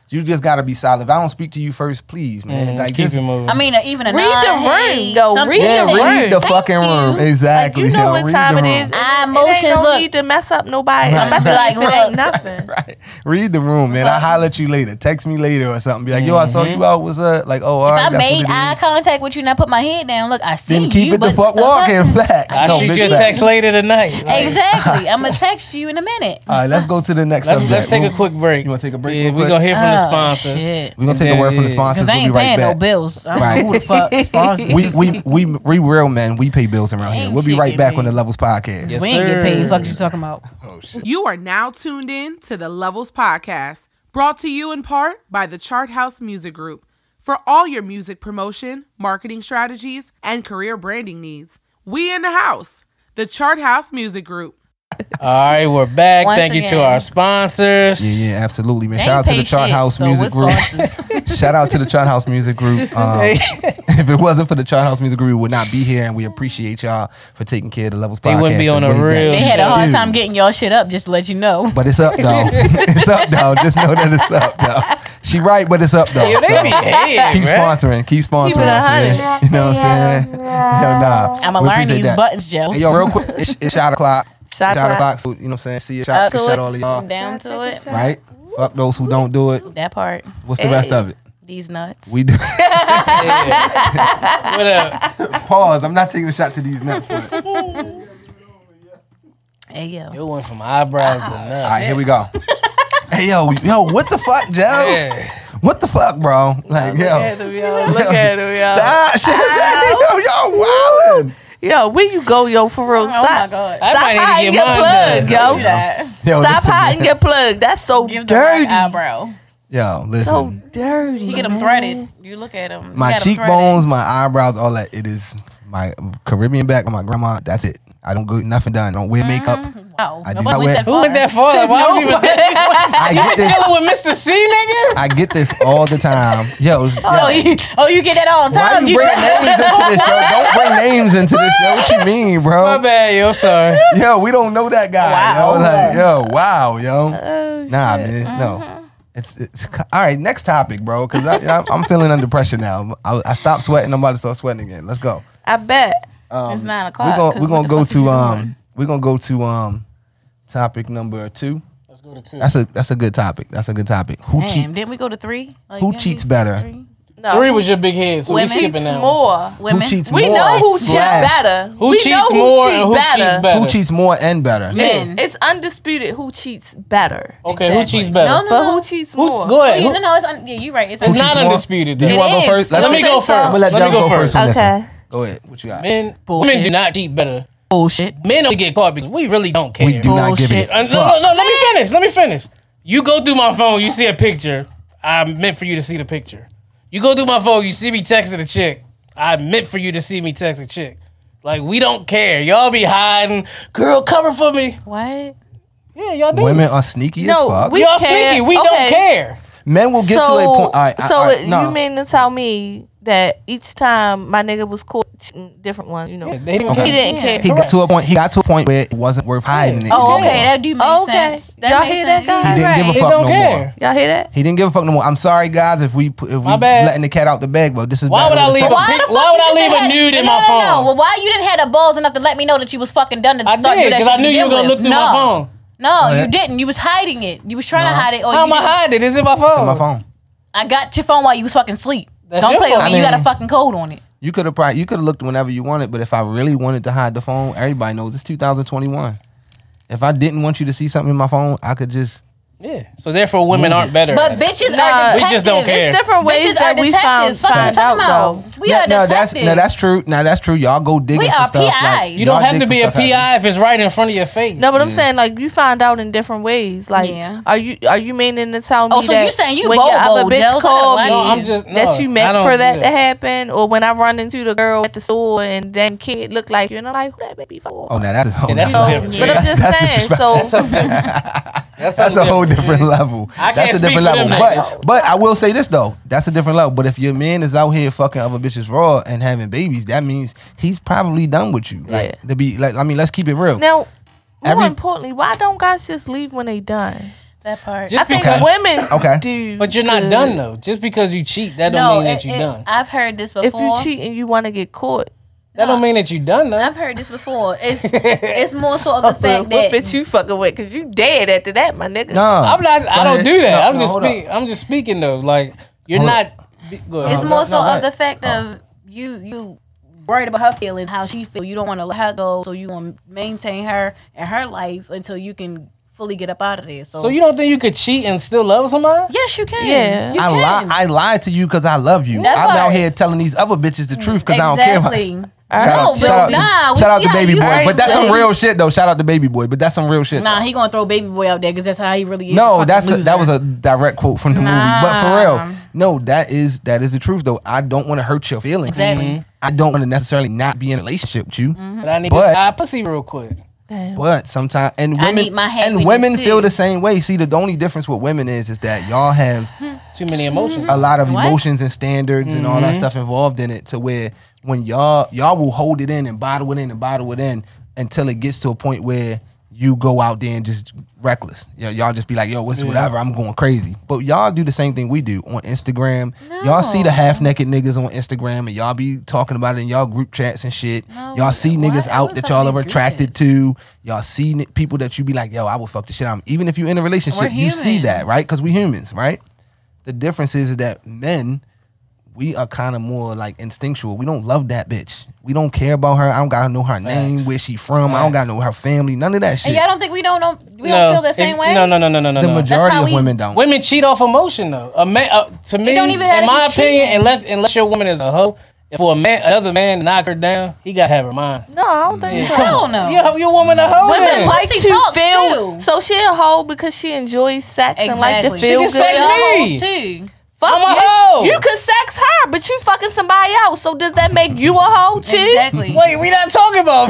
You just gotta be solid. If I don't speak to you first, please, man. Mm, like keep just it moving. I mean, even a Read nod, the hey, room, though. something Read yeah, the like that. read the Thank fucking you. room. Like, Exactly. you know yo, what read time the it room. is. Eye It motions, ain't no look. need to mess up nobody, Right. especially Like, if it ain't look. nothing. Right. Read the room, man. I'll holler at you later. Text me later or something. Be like, yo, I saw you out. What's up? Like, oh, all If right. I that's made what it eye is. contact with you and I put my head down, look, I see Then keep you. it the but fuck walking. Facts. I No, shoot big you a facts. text later tonight. Like, Exactly. I'm gonna text you in a minute. All right, let's go to the next Let's, subject. let's take a We'll- quick break. You wanna take a break Yeah, real we're quick? gonna hear from the Oh, sponsors. shit. We're gonna take a And word from the then, sponsors. Because I We'll be ain't right paying no back. bills. I don't Right. know who the fuck sponsors. We we we we real men. We pay bills around here. Ain't We'll be shit right get back paid. on the Levels podcast. Yes, we ain't get sir. paid. Fuck you talking about. Oh shit. You are now tuned in to the Levels Podcast, brought to you in part by the Chart House Music Group. For all your music promotion, marketing strategies, and career branding needs, we in the house. The Chart House Music Group. All right, we're back. Once Thank you to again. our sponsors. Yeah, yeah, absolutely, man. They Shout out ain't to the pay Chart shit, House so Music what Group. sponsors? Shout out to the Chart House Music Group. Um, if it wasn't for the Chart House Music Group, we would not be here, and we appreciate y'all for taking care of the Levels They podcast. wouldn't be on the a way real that They had a you hard do. time getting y'all shit up, just to let you know. But it's up though. It's up though. Just know that it's up though. She right, but it's up though. Yeah, they So, be hating, keep man. sponsoring. Keep sponsoring. Keep it a us, hundred. man. You know what I'm saying? Yo, nah. I'm gonna we learn appreciate these that. buttons, Joe. Hey, yo, real quick, it's, it's shot o'clock. Shot Shot o'clock. o'clock. So, you know what I'm saying? See you. Up Shout, to shout it, all of y'all. down to it. Right? Fuck those who don't do it. That part. What's the rest Hey. of it? These nuts. We do. What up? Pause. I'm not taking a shot to these nuts, but all Hey yo. You went from eyebrows to nuts. right, here we go. Hey, yo, yo, what the fuck, Joe? Yeah. What the fuck, bro? Like, yo, Look at him, yo. Look at him, yo. stop, shit, yo, yo, wildin'. Yo, where you go, yo, for real? Oh Stop, my god. I stop might need to hiding get your mine plug, done. yo. Do that. Yo, Stop listen, hiding man. your plug. That's so Give the right dirty. eyebrow. Yo, listen. So dirty. You get them man. threaded. You look at them. my cheekbones, my eyebrows, all that. It is my Caribbean back with my grandma. That's it. I don't go nothing done. I don't wear makeup. Oh, I do nobody not went wear- that Who far. went that far? Like, why would you even I get this. chilling with Mister C, nigga? I get this all the time. Yo, Oh, yo. you, oh, you get that all the Why time. you bring names into this show? Don't bring names into this show. What you mean, My bro? bad, yo. I'm sorry. Yo, we don't know that guy. Wow. Yo, like, yo, wow, yo. Oh, Nah, shit. man, no. It's, it's all right. Next topic, bro. Because I, I, I'm feeling under pressure now. I, I stopped sweating. I'm about to start sweating again. Let's go. I bet. Um, It's nine We're o'clock. gonna 'cause we're what gonna the go fuck is you to doing? um we're gonna go to um topic number two. Let's go to two. That's a that's a good topic. That's a good topic. Who Damn, cheat? didn't we go to three? Like, Who didn't cheats we better? say three? No. Three was your big head, so we Women skipping cheats that one. more. Women. Who cheats We more? know who cheats slash- better. Who we cheats know who more cheats and who better. cheats better? Who cheats more and better? Men. It's undisputed who cheats better. Okay, who Exactly. cheats better? No, no, But no. who cheats Who- more? go ahead. Yeah, Who- no, no, it's un- yeah, you're right. It's, It's cheats not more? undisputed. Do you though. want to It go is. first? Let Let me think go so. first. I'm gonna let Let Joe me go go first. first on this Okay. one. Go ahead. What you got? Men, Bullshit. women do not cheat better. bullshit. Men only get caught because we really don't care. We do not give Bullshit. it. Uh, no, no, no, let me finish. Let me finish. You go through my phone, you see a picture. I meant for you to see the picture. You go through my phone, you see me texting a chick. I meant for you to see me text a chick. Like, we don't care. Y'all be hiding. Girl, cover for me. What? Yeah, y'all do. Women are sneaky No, as fuck. we y'all care. sneaky. We Okay. don't care. Men will get so, to a point. All right, I- so all right, it- no. you mean to tell me that each time my nigga was caught, cheating, different one, you know, Yeah, they didn't Okay. he care. didn't care. He got to a point. He got to a point where it wasn't worth hiding it. Oh, anymore. okay, that do make Oh, okay. sense. That Y'all makes hear that, sense. guys? He didn't give a They fuck don't no care. more. Y'all hear that? He didn't give a fuck no more. I'm sorry, guys, if we put- if we My bad. letting the cat out the bag, but this is Why bad would I with leave the a Why sex. pic- the why fuck would you I just leave a had- nude in no, my no, phone? No, well, why you didn't have the balls enough to let me know that you was fucking done to I start doing did, that because shit I knew to you were begin going to look with? through no. my phone. No, Oh, yeah. you didn't. You was hiding it. You was trying to No. hide it. Or How you am I didn't- hiding? It's in my phone. It's in my phone. I got your phone while you was fucking asleep. That's Don't your play with phone. me. I You got a mean- fucking code on it. You could have probably you could have looked whenever you wanted, but if I really wanted to hide the phone, everybody knows it's two thousand twenty-one. If I didn't want you to see something in my phone, I could just. Yeah. So therefore, women Move aren't it. better. But at it. bitches Nah, are we detectives. just don't care. It's different ways Bitches are that we found, detectives. Fuck you find talking out, about. though. We no, are no, detectives. that's no, that's true. Now that's true. Y'all go digging We for are stuff. Like, P Is. You don't y'all have dig to for be a stuff P I happening. if it's right in front of your face. No, but I'm Yeah. saying like you find out in different ways. Like, Yeah. are you are you meaning to tell me Oh, so that you saying you when your bold, other bold, bitch Jels? I gotta called watch me No, I'm just- no, that you I meant don't for do that, that. to happen, or when I run into the girl at the store and then kid look like you, and I'm like, who that baby for? Oh, now that's oh, Yeah, that's no. a So, different- but I'm That's- just that's saying. disrespectful. So That's something. That's, That's a something whole different. different level. I can't That's a speak different for level. them But niggas. but I will say this though. That's a different level. But if your man is out here fucking other bitches raw and having babies, that means he's probably done with you. Like Yeah. to be like I mean, let's keep it real. now, more Every- importantly, why don't guys just leave when they done? That part. Just I think because- women Okay. do. But you're not good. done though. Just because you cheat, that don't no, mean that it- you're it- done. I've heard this before. If you cheat and you want to get caught, That don't mean that you done though. I've heard this before. It's it's more so of the fact what that bitch you fucking with? Cause you dead after that, my nigga. No, I'm not. I Go don't ahead. do that. No, I'm no, just hold speak, up. I'm just speaking though. Like you're Hold not. Go ahead. it's No, more no, so no, of right. the fact of you you worried about her feelings, how she feel. You don't want to let her go, so you want to maintain her and her life until you can fully get up out of there. So, So you don't think you could cheat and still love somebody? yes, you can. Yeah. you I can. lie. I lied to you because I love you. That I'm out part. here telling these other bitches the truth because I don't care. exactly. About No, Shout out, but shout out, nah, we shout out see to how Baby you Boy, are, but that's some baby. real shit though. Shout out to Baby Boy, but that's some real shit. Nah, though. he gonna throw Baby Boy out there because that's how he really is. No, a that's a, fucking that was loser. a direct quote from the movie. But for Nah. real, no, that is that is the truth though. I don't want to hurt your feelings. Exactly. I don't want to necessarily not be in a relationship with you. But I need But- to try pussy real quick. Damn. But sometimes, and I women need my and happiness women too. feel the same way. See, the only difference with women is is that y'all have Too many emotions. a lot of What? emotions and standards and all that stuff involved in it, to where when y'all y'all will hold it in and bottle it in and bottle it in until it gets to a point where you go out there and just reckless. Yeah, y'all just be like, yo, what's whatever, I'm going crazy. But y'all do the same thing we do on Instagram. Y'all see the half naked niggas on Instagram and y'all be talking about it in y'all group chats and shit. No, y'all see what? niggas I out was that talking y'all are these group attracted chats. to. Y'all see n- people that you be like, yo, I will fuck the shit out of 'em. Even if you're in a relationship, We're you see human. that, right? Because we humans, right? The difference is that men, we are kind of more like instinctual. We don't love that bitch. We don't care about her. I don't gotta know her name, where she from. I don't gotta know her family. None of that shit. And y'all don't think we don't know? We No, don't feel the same if- way. No, no, no, no, no, no. the no. majority how of we- women don't. Women cheat off emotion though. A man, uh, to me, don't even have in to my be opinion, cheating. unless unless your woman is a hoe, if for a man, another man to knock her down, he gotta have her mind. No, I don't think so. Hell no. Your, your woman a hoe. Women then. like Like Pussy to talk, feel, too. so she a hoe because she enjoys sex and like to Exactly. feel She good. can sex Y'all me. hoes too. Fuck I'm a you. hoe. You could sex her, but you fucking somebody else. So does that make you a hoe too? Exactly. Wait, we not talking about.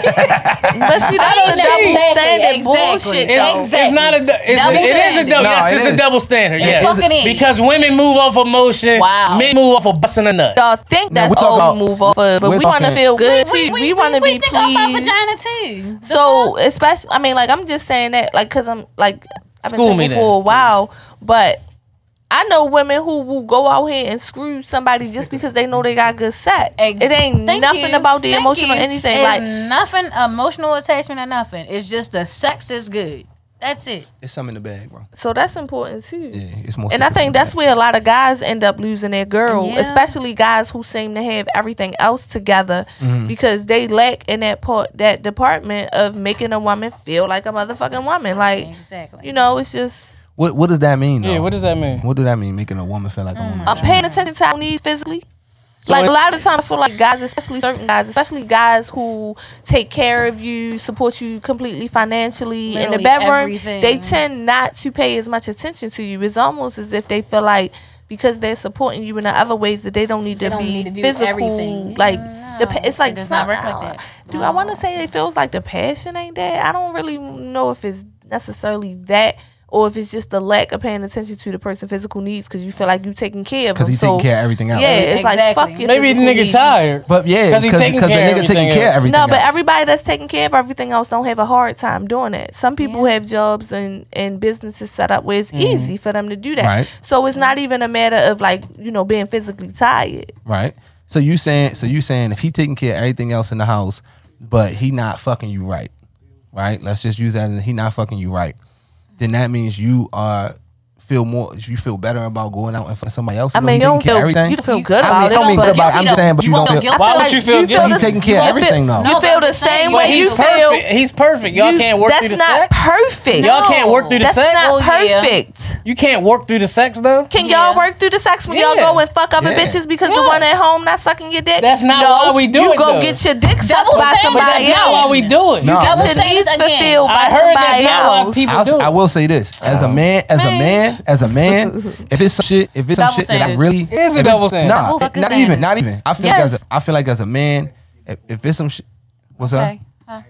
But see, I that's don't a know. double Exactly, standard exactly. bullshit. It's, though. Exactly. it's not a. du- It's, Double it is a standard. double. No, yes, it it's is. a double standard. It Yes, fucking is. because women move off emotion. Wow. Men move off of busting a nut. Y'all think Now, that's we're talking all we about- move off of, but we're we want to talking- feel good too. We, want to we be think off our pleased. vagina too. The So especially, I mean, like I'm just saying that, like, cause I'm like I've been School me single for a then, while, but I know women who will go out here and screw somebody just because they know they got good sex. Ex- It ain't Thank nothing you. about the Thank emotional you. anything. It's Like nothing emotional attachment or nothing. It's just the sex is good. That's it. It's something in the bag, bro. so, that's important too. Yeah, it's more. And I stuff in think the that's bag. where a lot of guys end up losing their girl, Yeah. especially guys who seem to have everything else together Mm-hmm. because they lack in that part, that department of making a woman feel like a motherfucking woman. Like, Exactly. you know, it's just What What does that mean? Though? Yeah, what does that mean? What does that mean? Making a woman feel like a woman? uh, paying attention to our needs physically. So like it- a lot of times, I feel like guys, especially certain guys, especially guys who take care of you, support you completely financially in the Literally bedroom, everything. they tend not to pay as much attention to you. It's almost as if they feel like because they're supporting you in the other ways that they don't need They to don't be need to do physical. everything. Like No, the, pa- it's like it does not work like some- that. Do I want to say it feels like the passion ain't there? I don't really know if it's necessarily that. Or if it's just the lack of paying attention to the person's physical needs because you feel like you taking care of them. Because he's so, taking care of everything else. Yeah, it's like Exactly. fuck your Maybe the physical nigga needs. tired. But yeah, 'Cause he because taking the care of nigga taking everything care of else. everything. No, but else. everybody that's taking care of everything else don't have a hard time doing that. Some people Yeah. have jobs and, and businesses set up where it's easy for them to do that. Right. So it's not even a matter of like, you know, being physically tired. Right. So you saying so you saying if he taking care of everything else in the house, but he not fucking you right, right? Let's just use that as he not fucking you right. Then that means you are feel more you feel better about going out and fucking somebody else. I know mean, he you taking don't care of feel, everything. you don't feel You- good I about mean, it. I don't mean but good about it. I'm guilty, just saying, but though. you You don't won't feel. feel Why feel would like you feel you guilty? feel He's the- taking care of No, everything though. You No, feel but the I'm saying same you way But you he's feel. perfect. He's perfect. Y'all You- can't work that's through the not sex. perfect. Y'all can't work through the That's sex. not Oh, yeah. perfect. You can't work through the sex though. Can Yeah. y'all work through the sex when y'all Yeah. go and fuck other Yeah. bitches because the Yes. one at home not sucking your dick? That's not no, why we do you it, go though. get your dick sucked Double by standard. But somebody that's not why else. we do it. No, You got listen. your Say needs this again. fulfilled by I heard somebody that's not why else. people I'll, do it. I will say this as a man, as a man, as a man. If it's some shit, if it's some Double shit that I standards. really, It is a if it's- double standard. Nah, Double it- fucking not even, standards. not even. I feel like Yes. as a, I feel like as a man, if, if it's some shit, what's up? Okay. Huh.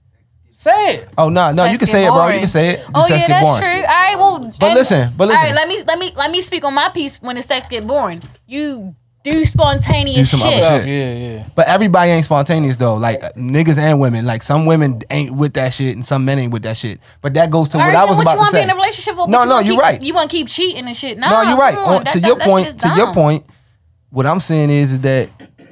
Say it. Oh no, no, you Sex can get say it, bro. You boring. can say it. Oh Sex yeah, get that's boring. true. All right, well, But and- listen, but listen. All right, let me let me let me speak on my piece when the sex get boring. You do spontaneous Do some other shit. shit. Yeah, yeah. But everybody ain't spontaneous though. Like niggas and women. Like some women ain't with that shit and some men ain't with that shit. But that goes to All what right, I then was what about you to want to be say. in a relationship with? No, But you no, wanna you're keep- right. You want to keep cheating and shit. No, No, you're right. come on. On- That- to that- your that point, shit is to your dumb. point, what I'm saying is, is that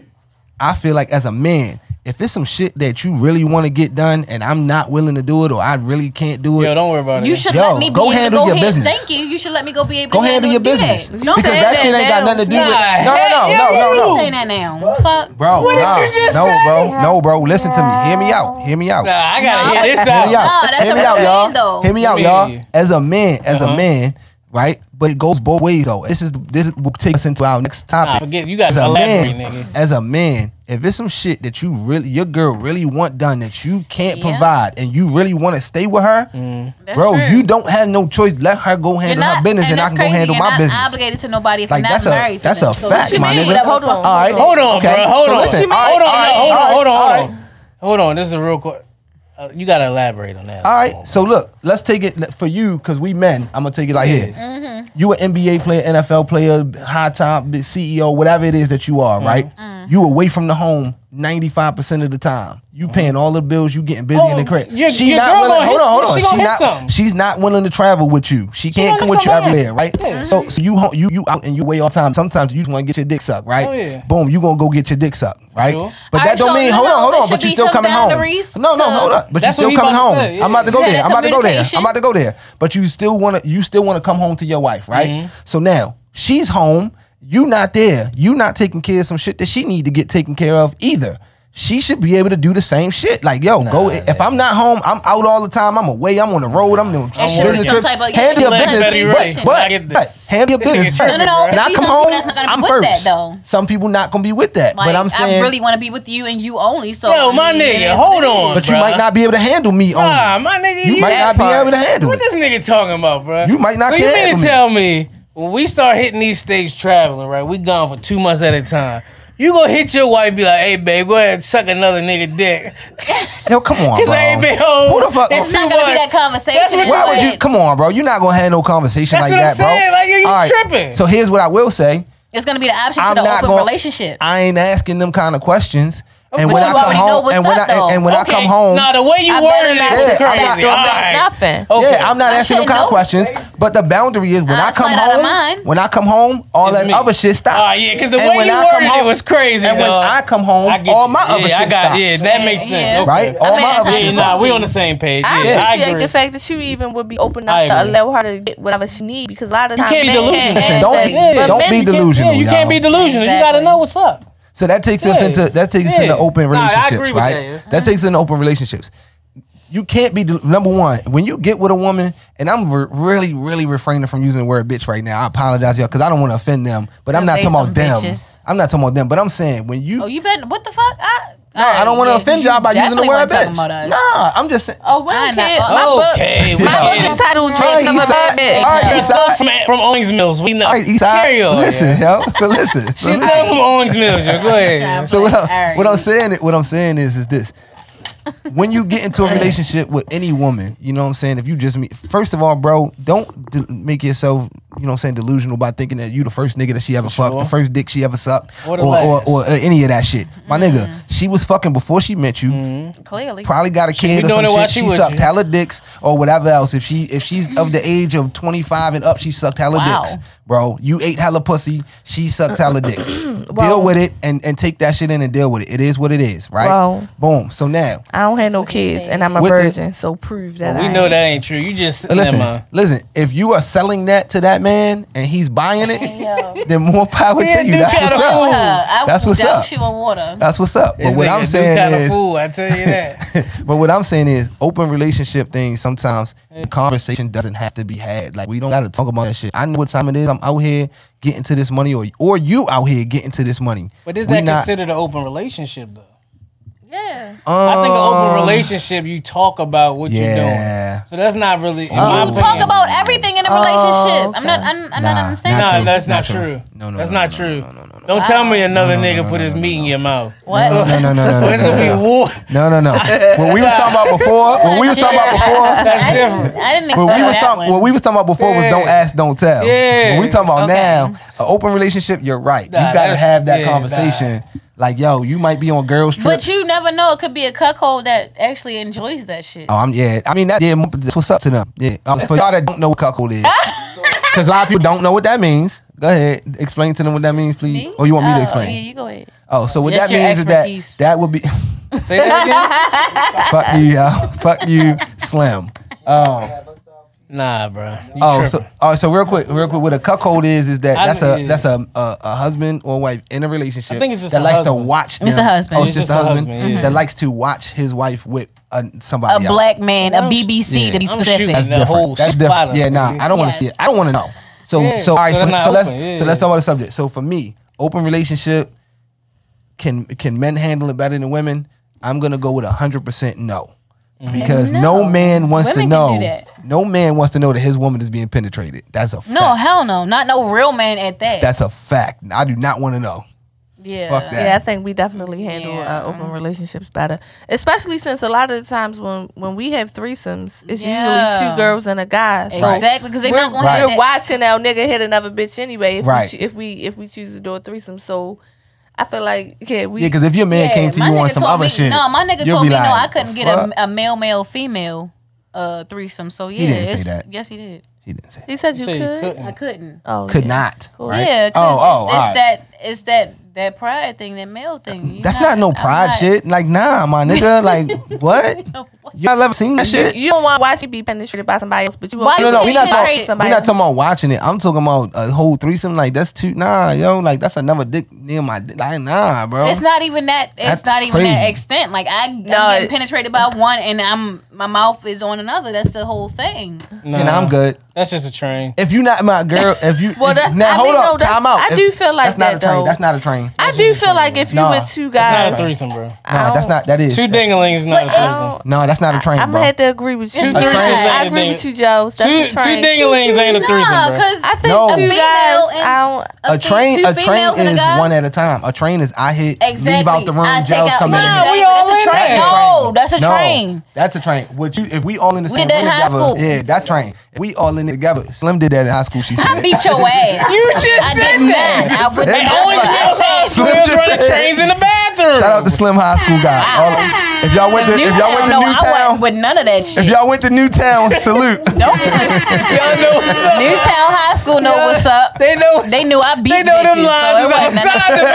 I feel like as a man, if it's some shit that you really want to get done and I'm not willing to do it or I really can't do it, Yo, don't worry about You it. should Yo, let me be go able to handle go your ahead. business. Thank you. You should let me go be able go to handle your do that. business. Don't Because say that that shit ain't got now. nothing to do with Nah, no, no, no, hell no, yeah, no, Say no. that now. Fuck. Bro, What did nah, you just no, say? bro, no, bro. Listen to me. Hear me out. Hear me out. Nah, I gotta Nah, hear this Hear me out. out. Nah, that's Hear a me real out, man, y'all. though. Hear me out, Let me y'all. hear you. As a man, as Uh-huh. a man, right? But it goes both ways though. This is this will take us into our next topic. Nah, forget you gotta as a elaborate, man, nigga. as a man, if it's some shit that you really, your girl really want done that you can't Yeah. provide, and you really want to stay with her, That's bro, true. you don't have no choice. Let her go You're handle her not- business, and, I that's can go crazy. handle You're my not business. obligated to nobody if Like, you're that's not a- married to that's them. a So fact, what you my mean? nigga. Whatever Hold the fuck on. you All right. do. Hold on, Okay. bro. Hold So on. listen, all right, hold on, all right, no, hold all on, right, hold on, all hold right. on. Hold on, this is a real quick. Uh, you gotta elaborate on that. All right, so look, let's take it for you because we men. I'm gonna take it like Yeah. here. Mm-hmm. You an N B A player, N F L player, high top big C E O, whatever it is that you are, right? Mm. You away from the home ninety-five percent of the time. You paying all the bills. You getting busy Oh, in the crib. your- she your not girl willing. gonna Hold hit- on, hold she on. gonna She hit not. something. She's not willing to travel with you. She can't gonna come hit with you somebody. everywhere, right? Yeah. So, so you home, you you out and you away all the time. Sometimes you just want to get your dick sucked, right? Oh, yeah. Boom, you gonna go get your dick sucked, right? Sure. But All that right, don't so mean no, hold on, no, hold there on. But should you be still some coming home. boundaries No, no, to- hold up. But you That's still what he coming about to home. say, yeah. I'm about to go You had there. that I'm about to go there. communication. I'm about to go there. But you still want to. You still want to come home to your wife, right? Mm-hmm. So now she's home. You not there. You not taking care of some shit that she need to get taken care of either. She should be able to do the same shit. Like, yo, go. If I'm not home, I'm out all the time. I'm away. I'm on the road. I'm doing It should be business some trips. type of- Handle your yeah, business, Betty Ray. but, I get but, that. but handle your This nigga business. tripping, No, no, no. bro. When I It be come some people home, that's not gonna be I'm with first. that, though. Some people not gonna be with that. Like, but I'm saying, I really want to be with you and you only. So Yo, I my mean, it nigga, is hold what it on. is. but you bruh. might not be able to handle me only. Nah, my nigga, You might not be part. able to handle What it. this nigga talking about, bro? You might not So can you mean handle to me. tell me when we start hitting these states traveling, right? We gone for two months at a time. You gonna hit your wife, be like, "Hey, babe, go ahead and suck another nigga dick," Yo, come on, cause bro. I ain't been home. Who the fuck- in It's two not gonna be months. that conversation. That's what- is Why would what- you? Come on, bro. You're not gonna have no conversation That's like what that, I'm saying. bro. Like, yo, you All right, tripping. So here's what I will say. It's gonna be the option I'm to the not open gonna. relationship. I ain't asking them kind of questions. And course when I you come already know home, what's and when I up, though. and, and when I Okay, come home, Nah, the way you I worded better it not is Yeah, do I'm crazy. not- do All right. nothing. Okay. yeah, I'm not I asking them shouldn't kind of know. questions. But the boundary is when I'll I come slide out of home, mine. when I come home, all It's that me. other shit stops. Ah, yeah, 'cause the And way when you I come worded it home- was crazy, And when dog. I come home, I get all you. my other yeah, shit I got, stops. Yeah, that makes sense. Yeah. Okay. Right? All I mean, my that's other how shit it's Yeah, nah, stops. we on the same page. I Yeah, I appreciate agree. the fact that you even would be open I enough to agree. allow her to get whatever she needs because a lot of You times can't be men delusional. can't Listen, have don't that. be- Yeah, don't men be you can't- delusional, Yeah, you can't be y'all. delusional. You gotta Exactly. know what's up. So that takes us Yeah. into that takes us Yeah. into open Nah, I relationships, agree with right? that, yeah. That takes us into open relationships. You can't be del- number one when you get with a woman, and I'm re- really, really refraining from using the word bitch right now. I apologize, y'all, because I don't want to offend them, but I'm 'Cause not they talking about some them. bitches. I'm not talking about them, but I'm saying when you. Oh, you been what the fuck? I, no, I don't want to offend y'all by using the word bitch. Nah, Nah, I'm just saying. Oh, we I don't not- care. oh, My book, okay, my well, book is titled All "Dreams right, of a Eastside. Bad Bitch." All right, She's Eastside. from from Owings Mills. We know. All right, Eastside. Carry on. Listen, yeah. yo. So listen. So She's listen. done from Owings Mills. Yo. Go ahead. So what, All I, right. what I'm saying, what I'm saying is, is this: when you get into a relationship with any woman, you know what I'm saying. If you just meet, first of all, bro, don't de- make yourself, you know what I'm saying, delusional by thinking that you the first nigga that she ever fucked, sure. the first dick she ever sucked, Or or the or, last. or, uh, any of that shit. My nigga, she was fucking before she met you. Clearly. Probably got a kid be or doing some it while shit. she She with sucked you. hella dicks or whatever else. If she if she's of the age of twenty-five and up, she sucked hella Wow. dicks. Bro, you ate hella pussy. She sucked hella dicks. Well- deal with it and, and take that shit in and deal with it. It is what it is, right? Well- Boom. So now, I don't have no kids, and I'm a With the- virgin, so prove that We I know am. that ain't true. You just listen, never mind. listen. If you are selling that to that man and he's buying it, then more power Yeah, to you. dude That's kinda what's With fool. up. her, I That's what's doubt up. she want water. That's what's up. This But what nigga I'm do saying kinda is, fool. I tell you that. but what I'm saying is, open relationship things. Sometimes the conversation doesn't have to be had. Like we don't got to talk about that shit. I know what time it is. I'm out here getting to this money, or or you out here getting to this money. But is We that not- considered an open relationship though? Yeah. I think an open Um, relationship, you talk about what you're Yeah. doing. So that's not really. In Oh. my You opinion, talk about everything in a Oh, relationship. I'm okay. not. I'm, I'm Nah, not understanding. Nah, true. that's not, Not true. true. No, no, that's no, not no, true. no, no, no, no, no. Don't tell me another nigga put his meat in your mouth. What? No, no, no, no, no. It's gonna be war. No, no, no. What we was talking about before, what we was talking about before, I, different. I didn't expect what we was that talking, one. what we was talking about before was Yeah. don't ask, don't tell. Yeah. What we talking about Okay. now, an open relationship. You're right. Nah, you got to that's- have that yeah, conversation. Like, yo, you might be on girls trip. But you never know. It could be a cuckold that actually enjoys that shit. Oh, I'm yeah. I mean that. Yeah, that's what's up to them. Yeah. Um, for y'all that don't know what cuckold is, because a lot of people don't know what that means. Go ahead, explain to them what that means, please. Me? Or you want me to Oh, explain? Yeah, you go ahead. Oh, so what That's that your means is that expertise. that would be Say that fuck you, y'all. Fuck you, Slim. Um, again. Nah, bro. You oh, so tripping. oh, so real quick, real quick. What a cuckold is is that I that's think a it that's is. a, a a husband or wife in a relationship I think it's just that a likes to husband. watch. Them. It's a husband. Oh, it's, It's just, just a a husband, husband, yeah. that likes to watch his wife with uh, somebody A else. black man, a B B C Yeah. to be I'm specific. shooting That's the different. whole That's spot different. of Yeah, it. nah, I don't want to Yes. see it. I don't want to know. So, Yeah, so all right, so so, they're not so let's open, yeah. so let's talk about the subject. So for me, open relationship, can can men handle it better than women? I'm gonna go with a hundred percent no, because no. No. man wants Women to can do know. that. No man wants to know that his woman is being penetrated. That's a fact. No, hell no. Not no real man at that. That's a fact. I do not want to know. yeah. fuck that. Yeah, I think we definitely handle Yeah. uh, open relationships better, especially since a lot of the times when when we have threesomes, it's Yeah. usually two girls and a guy. So Exactly, because they're we're, not going to Right. have we're that. watching our nigga hit another bitch anyway. If Right. we choo- if we if we choose to do a threesome, so I feel like yeah we Yeah, because if your man Yeah, came to my you on nigga some told other me, shit, No, my nigga you'll told be me no, like, I couldn't get "Fuck." a, a male, male, female uh, threesome. So yeah, didn't say it's, that. yes, he did. he didn't say. he said you Say you could. couldn't. I couldn't. Oh, Could yeah. not. Cool. Right? Yeah, Oh, because oh, it's, it's alright. that it's that that pride thing, that male thing. You That's not no I'm pride not- shit. Like, nah, my nigga. Like, what? Y'all ever seen that shit? You don't want to watch me be penetrated by somebody else, but you Why want you No, no, we think not he talking. married We somebody not else. talking about watching it. I'm talking about a whole threesome. Like that's too. Nah, yo, like that's another dick near my. Dick. Like nah, bro. It's not even that. It's That's not even that crazy. extent. Like I, I'm No, getting it- penetrated by one, and I'm my mouth is on another. That's the whole thing. Nah, And I'm good. That's just a train. If you not my girl, if you Well, if- that- now I hold mean, up, no, that's- time out. I If- do feel like that's not that, a train. though. That's not a train. I do feel like if you Nah. with two It's not guys, a threesome, bro. I No, that's don't- not. That is Two that- dinglings is not a But, threesome. don't- No, that's not a train, I'm bro. gonna have to agree with you. Two I threesomes agree ain't with you, Joe. That's Two, a two train. dinglings ain't a threesome, Nah, bro. because I think No. two A female guys. and- I don't. A train, two a train females and a is guy? one at a time. A train is I hit, Exactly. leave out the room, I take Joe's out- come in. Nah, That's we a all in train. there. No, that's a No, train. That's a train. What you? If we all in the We same did that room in high together, school. yeah, that's train. If we all in it together. Slim did that in high school. She said. I beat your ass. You just I said did that. not. I would They never. Only I girls said- Slim Slim just running said- trains in the bathroom. Shout out to Slim High School guy. All, if y'all went to if y'all went to no, I Newtown, wasn't with none of that shit. if y'all went to Newtown, salute. Don't. Y'all know what's up. Newtown High School know what's up. They know. They knew I beat They know them bitches, lines so it is wasn't outside the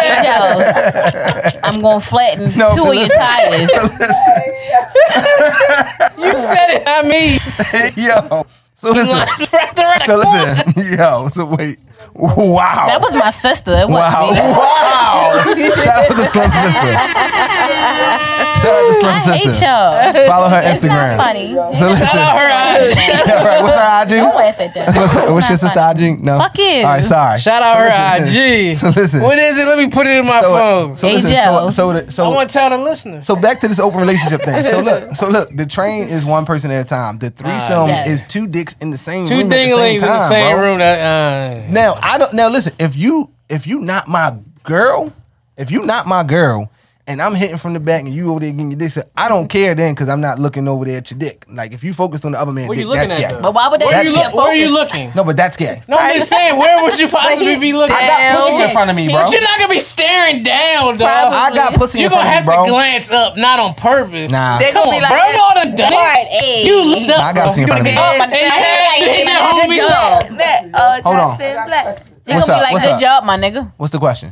nothing. Yo, I'm gonna flatten No, two but of your listen. tires. You said it, not me. Yo, so listen, Lines right there at the so corner. listen, yo, so wait, wow, That was my sister. It wow, wasn't me. wow. Shout out to Slim sister. Shout out to Slim I sister. hate y'all. Follow her It's Instagram. not funny. So listen, Shout out her eyes. yeah, right. What's her I G? Don't laugh at that. What's, It's what's your not sister I funny. G? No. Fuck you. All right, sorry. Shout out So her listen, I G. So listen. What is it? Let me put it in my So, phone. so Hey, listen. So Joe. so the, I so want to tell the listeners. So back to this open relationship thing. So look, so look, the train is one person at a time. The threesome yes. is two dicks in the same Two room at the same dinglings in time, the same bro. room. That, uh, Now I don't. Now listen, if you if you not my girl, if you not my girl, and I'm hitting from the back and you over there getting your dick, sucked, I don't care then because I'm not looking over there at your dick. Like if you focus on the other man's What dick, you looking that's at, gay. though? But why would they where, you just That's get look, where are you focused? looking? No, but that's gay. No, I'm just saying, where would you possibly he- be looking? I got Damn. pussy in front of me, bro. But you're not gonna be staring down, dog. I got pussy You're in front gonna of have me, bro. to glance up, not on purpose. Nah. They Come gonna on, be like, bro. You all done done it. Right, hey. You looked up. Nah, I got bro. pussy in front of me. Oh, my Hey, God. Chad, you hit your Good homie job. back. that, uh, Hold on. Justin Black. You're What's gonna up? be like, What's good up? job, my nigga. What's the question?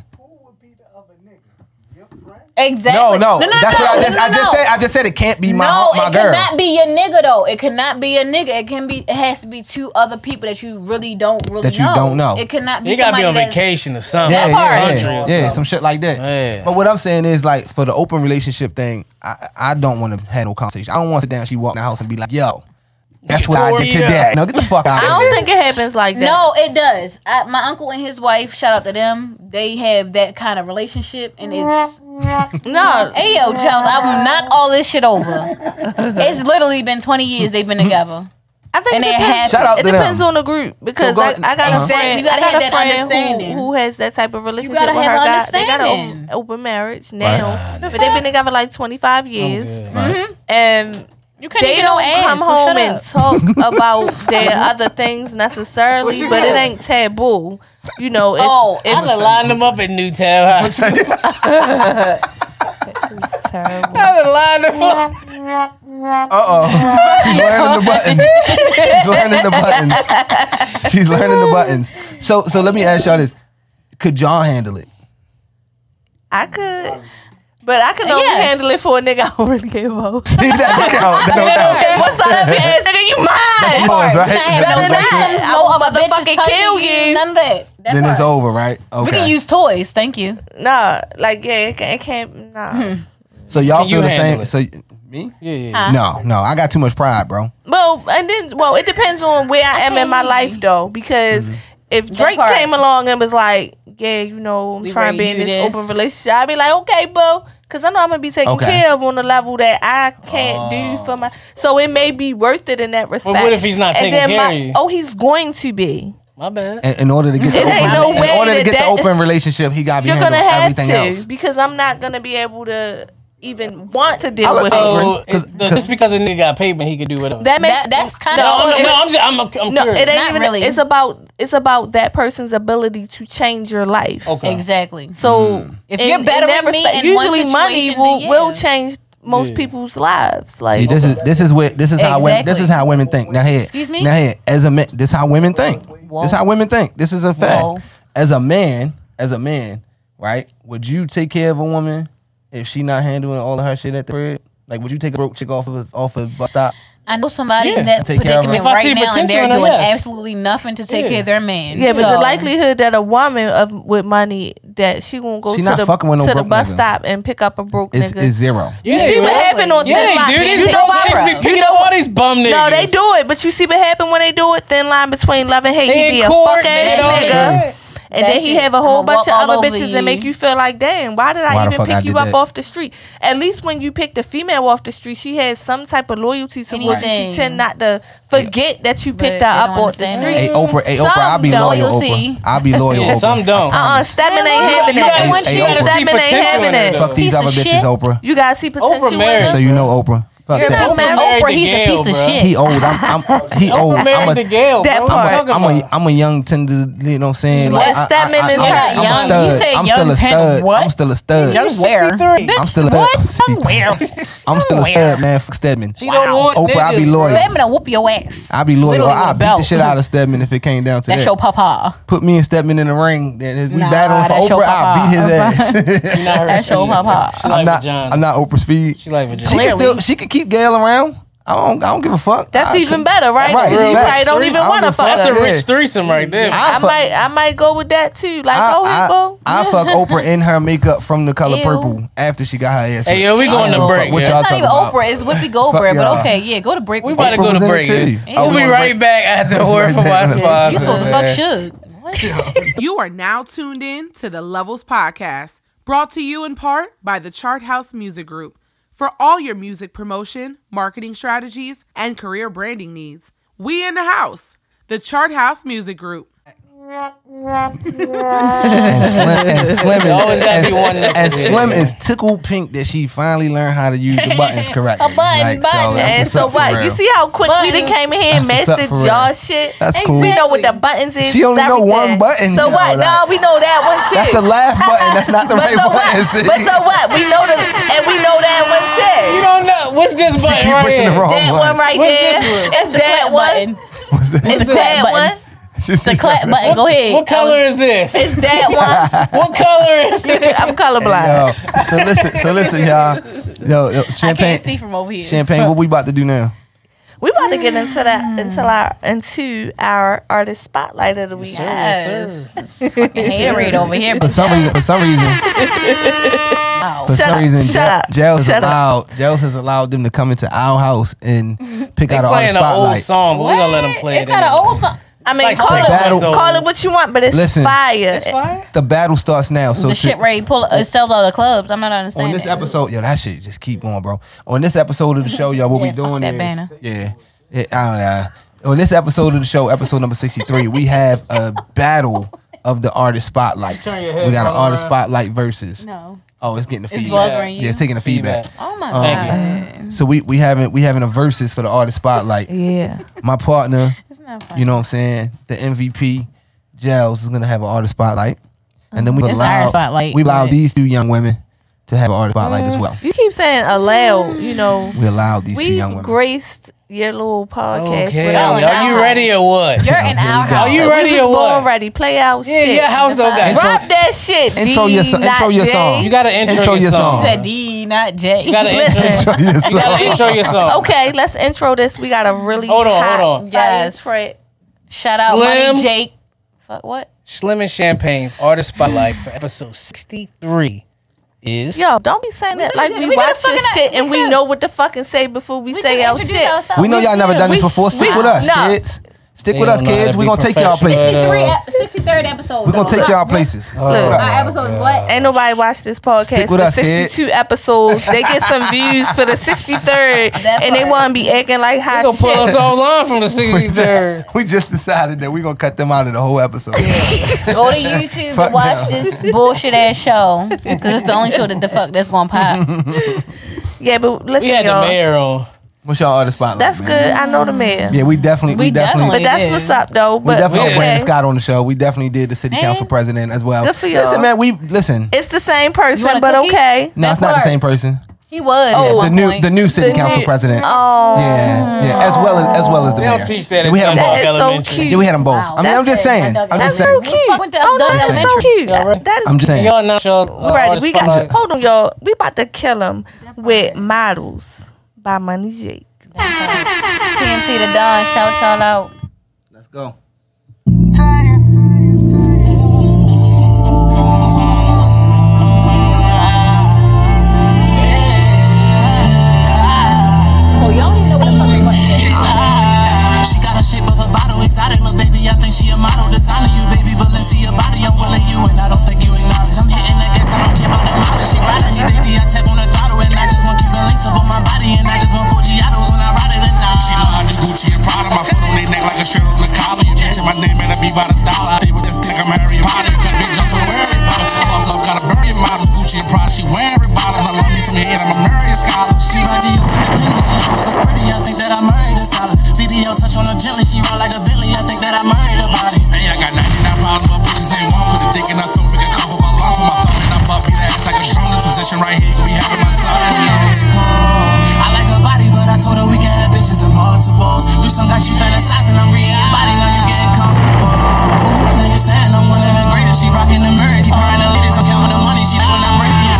Exactly. No, no, no, no that's no, what I just no, I just no. said. I just said it can't be my no, my it girl. cannot be your nigga though. It cannot be your nigga. It can be. It has to be two other people that you really don't really That you know. don't know. It cannot be. You gotta be somebody on that's- vacation or something. Yeah, That yeah, part. Country yeah, or yeah, something. some shit like that. Yeah. But what I'm saying is, like, for the open relationship thing, I, I don't want to have no conversation. I don't want to sit down. She walk in the house and be like, "Yo, that's what I did Victoria. today." No, get the fuck out I of don't here. think it happens like that. No, it does. I, my uncle and his wife, shout out to them. They have that kind of relationship, and it's no. hey yo, Charles, I will knock all this shit over. It's literally been twenty years they've been together. I think And it they're depends. happy. Shout out It to depends them. on the group because go- I, I got a Exactly. friend. You gotta I got have a that friend understanding. who, who has that type of relationship gotta with have her guy. They got an understanding. open, open marriage now, Right. but they've been together like twenty-five years, good. and You can't they get don't no ass, come so home shut and up. talk about their other things necessarily, but it ain't taboo. You know, if, Oh, if I done lined them up in Newtown. I it's terrible. done lined them up. Uh-oh. She's learning the buttons. She's learning the buttons. She's learning the buttons. So so let me ask y'all this. Could y'all handle it? I could. But I can only Yes. handle it for a nigga I don't really care about. See, that don't count. That don't count. Okay, what's up, ass nigga? You That's mine. yours, You right? not have That's no Better yours. not. threesomes, I no will other bitches motherfucking touching kill you. None of that. That Then it's part. over, right? Okay. We can use toys. Thank you. Nah, like yeah, it can't. It can't nah. So y'all Can you feel the handle same? it? So me? Yeah, yeah. No, no. I got too much pride, bro. Well, and then well, it depends on where I am in my life though, because Mm-hmm. if Drake part. came along and was like, yeah, you know, I'm We trying to be ready in to this, do this. open relationship, I'd be like, okay, boo. Cause I know I'm gonna be taken Okay. care of on a level that I can't do for my. So it may be worth it in that respect. what if he's not And taking then care my- of you? Oh, he's going to be. My bad. In, in order to get the It ain't open, no in way order to that get the that- open relationship, he got to be You're handling gonna have everything to else. because I'm not gonna be able to even want to I deal like- with so- it. So Cause- it- the- just because a nigga got paid, but he could do whatever. That makes That, that's kind no, of I'm, no, I'm just, I'm, I'm no, curious. it ain't Not even. really. It's about it's about that person's ability to change your life. Okay. exactly. So If in- you're in better that with me respect, in one usually money situation, will then yeah. will change most Yeah. people's lives. Like See, this is this is what this is how women this Exactly. is how women think. Now here, Excuse me? Now here, as a man, this is how women think. Whoa. This is how women think. This is a fact. Whoa. As a man, as a man, right? Would you take care of a woman if she not handling all of her shit at the crib? Like, would you take a broke chick off of a, off of bus stop? I know somebody Yeah. in that Take care of her. predicament If I see right now, and potential they're in her, doing yes. absolutely nothing to take Yeah. care of their man. yeah, but So, the likelihood that a woman of with money that she won't go She to not the fucking with no to the broke bus nigga. stop and pick up a broke It's, nigga. it's zero. You Yeah, see what exactly. happened on Yeah, this they line? do. These You know broke why? chicks be You picking know up all these bum niggas. No, they do it, but you see what happened when they do it? Thin line between love and hate. They He in be a court, fuck they ass don't nigga. care. And That's then he it. have a whole I'ma bunch of walk all other over bitches you. that make you feel like, damn, why did I Why the even fuck pick I you did up that? off the street? At least when you pick the female off the street, she has some type of loyalty towards you. She Anything. tend not to forget that you picked But her they up don't off the understand street. Hey Oprah, hey Oprah, Some I'll be don't. loyal, You'll Oprah. see. I'll be loyal, Yeah, Oprah. some don't. Uh-uh, Stedman ain't having You that. gotta, want you you. gotta see Stedman ain't potential having in her, it. though. Fuck these Piece other of bitches, shit. Oprah. You gotta see potential in married. her. So you know Oprah. Fuck You're that. not Oprah, married to he's a Gail, piece of bruh. shit. He old. I'm. I'm he old. Oprah I'm married a, to Gail, That bro. part. What you talking I'm a, about? I'm a young tender, you know what I'm saying? What Like, I- Stedman I, is I, her? I'm, I'm Young- a stud. you say I'm young still a tender stud. what? I'm still a stud. Young where? I'm still a What? stud. Somewhere. I'm still a Somewhere. stud, man. Fuck Stedman. She don't want Oprah, I be niggas, loyal. bro. Stedman will whoop your ass. I'll be loyal. Literally I'll with a beat the belt. shit out of Stedman if it came down to That's that. your papa. Put me and Stedman in the ring. Then if we Nah, battling that's for your Oprah, I'll papa. beat his ass. She not her That's your speed. papa. She like I'm not. vagina. I'm not Oprah Speed. She like She vagina. can Clearly. still. She can keep Gail around. I don't. I don't give a fuck. That's I- even better, right? Right, You facts. probably don't even I don't want to give a fuck That's her. a Yeah. rich threesome right there. I I fuck- might, I might go with that too. Like, I, go ahead, I, boo. I fuck Oprah in her makeup from The Color Ew. Purple after she got her ass. Hey, yo, we I going don't to give a break, fuck what yeah. y'all It's not talking even about. Oprah. It's Whoopi Goldberg. y'all. But okay, yeah, go to break. We with about to Oprah. go was to in it break. too. yeah. Oh, We'll we be gonna right break. back after a word Right from back. our You sponsor. You supposed to fuck Suge. What? You are now tuned in to the Levels Podcast, brought to you in part by the Chart House Music Group. For all your music promotion, marketing strategies, and career branding needs, we in the house, the Chart House Music Group. And Slim, and Slim, There always is, gotta and, be one next and to the Slim other. is tickled pink that she finally learned how to use the buttons correctly. A button, button. that's And what's so up for what? real. You see how quick we done Button. came in here and That's what's up mastered for real. y'all shit? That's cool. We know what the buttons is. She only know everything. one button, So you what? know, No, like- we know that one too. That's the laugh button. That's not the but right so button. what? see? But so what? We know the and we know that one too. You don't know. What's this She button keep right pushing here? the wrong That one right What's there. this one? It's that clap one. button. What's that? It's the clap that button. one. It's the clap button. Go ahead. What color is this? It's that one. What color is this? I'm colorblind. Yo, so listen, so listen, y'all. Yo, yo I champagne, can't see from over here. champagne. What we about to do now? We about to get into that into our into our artist spotlight of the week. Yes. Fucking haterade over here. For some reason, for some reason, Wow. for Shut some up, reason, shut Ja- up, Jails has shut up. allowed Jails has allowed them to come into our house and pick They out an artist playing an old spotlight. song, but we gonna let them play It's it. not an anyway. old song. I mean, Like call six it months old. call it what you want, but it's Listen. fire. Fire? The battle starts now. So The to- shit Ray pull it sells all the clubs. I'm not on understanding. this episode, yo, that shit just keep going, bro. On this episode of the show, yo, what we Yeah, fuck doing that is, banner. yeah, yeah, I don't know. On this episode of the show, episode number sixty-three, we have a battle of the artist spotlight. Turn your head We got an around. artist spotlight versus. No. Oh, it's getting the It's feedback. bothering you. Yeah, it's taking the feedback. Feedback. Oh my Um, Thank god. So we we having we having a versus for the artist spotlight. Yeah. My partner, It's not fun. you know what I'm saying, the M V P, Gels, is gonna have an artist spotlight, and then we It's our allow spotlight, we allow but- these two young women to have an artist spotlight as well. You keep saying allow, you know. We allowed these two We've young women. graced your little podcast. Okay, with Y'all our in are our you house. ready or what? You're in our house. Are you We ready was or born what? ready. Play out Yeah, shit. your house don't got Drop intro. that shit. Intro D, your so- not intro your J. song. You gotta intro, Intro your, your song. song. You said D, not J. You gotta intro. Listen. You gotta intro your song. Okay, let's intro this. We got a really Hold on, hot hold on. Yes. track. Shout out Slim. Money Jake. Fuck what? Slim and Champagne's artist spotlight for episode sixty-three is. Yo, don't be saying that like we, we gotta watch your fucking- shit and we because- know what to fucking say before we, We say can our introduce shit. ourselves. We know y'all never done this we- before. Stick we- with us, no. kids. Stick They with us, don't know how kids. to We're be gonna take y'all professional. places. sixty-three ep- sixty-third episode. We're gonna though. take y'all Look, places. Stick Look. with Our us. episode is what? Ain't nobody watch this podcast Stick with for us, kids. sixty-two episodes. They get some views for the sixty-third, That and they part. want to be acting like They hot gonna pull us shit. offline from the We sixty-third. just, we just decided that we're gonna cut them out of the whole episode. Go to YouTube Fuck to watch them. this bullshit ass show because it's the only show that the fuck that's gonna pop. Yeah, but listen, We had the y'all. mayor on. What's y'all artist spotlight? That's man? good. I know the man. Yeah, we definitely, we, We definitely, definitely- But that's did. what's up, though. we But definitely Yeah. got Brandon okay. Scott on the show. We definitely did the city And- council president as well. Good for y'all. Listen, man, we listen. It's the same person, want a but cookie? okay. No, it's that not the part. same person. He was. Oh, at The one new, point. the new city The council new- president. Oh, Yeah, yeah, as well as as well as the They mayor. don't teach that Yeah, in we had them That both. is so elementary. cute. Yeah, we had them both. Wow. I mean, I'm That's just it. saying. I I'm dug just that's that. so saying. cute. We went to Oh, Dug that is so Elementary. cute. Y'all ready? That is I'm just saying. Y'all not y'all. Uh, We ready. artist We got spotlight? hold on, y'all. We about to kill him with Models by Money Jake. T M C the Don. Shout y'all out. Let's go. Oh, y'all don't even know what the fuck it was. She got a shape of a bottle, exotic, little baby. I think she a model, designer you, baby. But let's see your body, I'm willing you, and I don't think you acknowledge. I'm hitting the gas, I don't care about the mileage. She riding me, baby. I tap on the throttle, and I just want Cuban links up on my body, and I just want four Giottos when I ride it. And now She know I do Gucci and Prada. My foot on their neck like a shirt on the collar. You mention my name and I be by the dollar. They with this dick, I'm Harry Potter. You got big jumps on every bottle. Boss up, gotta bury your models. Gucci and Prada, she wear every bottle. I love me from your head, I'm a Marion scholar. she ride the yoke with the Bentley. She looks so pretty, I think that I married a stylist. B B L touch on her gently, she ride like a Bentley. I think that I married a body. Hey, I got ninety-nine problems, but bitches ain't one. Put a dick in her throat, make a couple my lung. Put my thumb in her butt, beat her ass like a drum. This position right here, we having my son. Oh, I like her body, but I told her we can have bitches in multiples. Do some got you fantasizing, I'm reading your body, now you getting comfortable. Ooh, now you saying I'm one of the greatest. She rocking the mirrors, he purring the ladies, I'm counting the money. She like when I break it.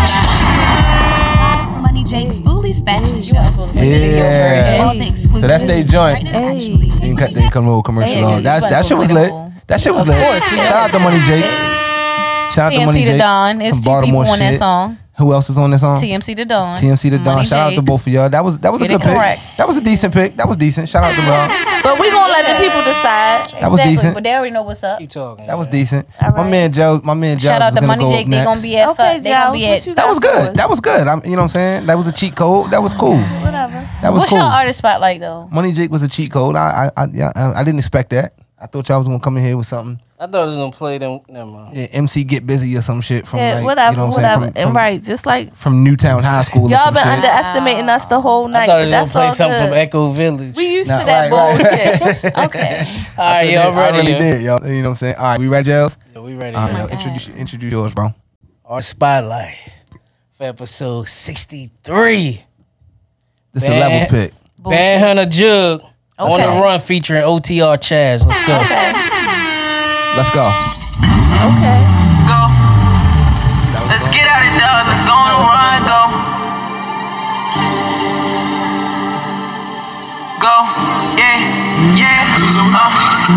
Money Jake's Foolies Fashion Show. Yeah. All the exclusive So that's their joint. right now, Hey. actually. They can cut they come roll commercial Yeah, on. you That about that to shit was go lit. double. That shit was Of lit. course, we Shout out to Money Jake. Shout out to T M Money C the Jake. Don. It's Some two Baltimore people on that shit. song. Who else is on this song? T M C the Don. T M C the Don. Money Shout out to Jake. both of y'all. That was that was a Get good it pick. correct. That was a decent pick. That was decent. Shout out to y'all. But we gonna let the people decide. That was Exactly, decent. But they already know what's up. Keep talking. That was decent. All My right. man Joe. My man Joe. Shout out is to gonna Money go Jake. up They next. gonna be at. Okay, fuck. They gonna Giles, be what at. you That got was for good. us? That was good. I'm, you know what I'm saying? That was a cheat code. That was cool. Whatever. That was What's cool. your artist spotlight though? Money Jake was a cheat code. I I I, yeah, I I didn't expect that. I thought y'all was gonna come in here with something. I thought it was gonna play them. Never mind. Yeah, M C get busy or some shit from Yeah, like whatever, you know what I'm whatever. saying from, and from, right, just like from Newtown High School or y'all some been shit. underestimating us the whole night. I thought it was but gonna that's play all something good. from Echo Village. We used Nah, to that right, right. bullshit. Okay. All right, y'all I ready? really yo? did, yo. You know what I'm saying? All right, we ready, Jels? Yeah, we ready. All right, yo. yo, introduce introduce yours, bro. Our spotlight for episode sixty-three. This the Bad- levels pick. Bad Hunter Jug on Okay. the run featuring O T R Chaz. Let's go. Let's go. Okay. Let's get out of dog, let's go on the run, go. Go, yeah, yeah. Uh.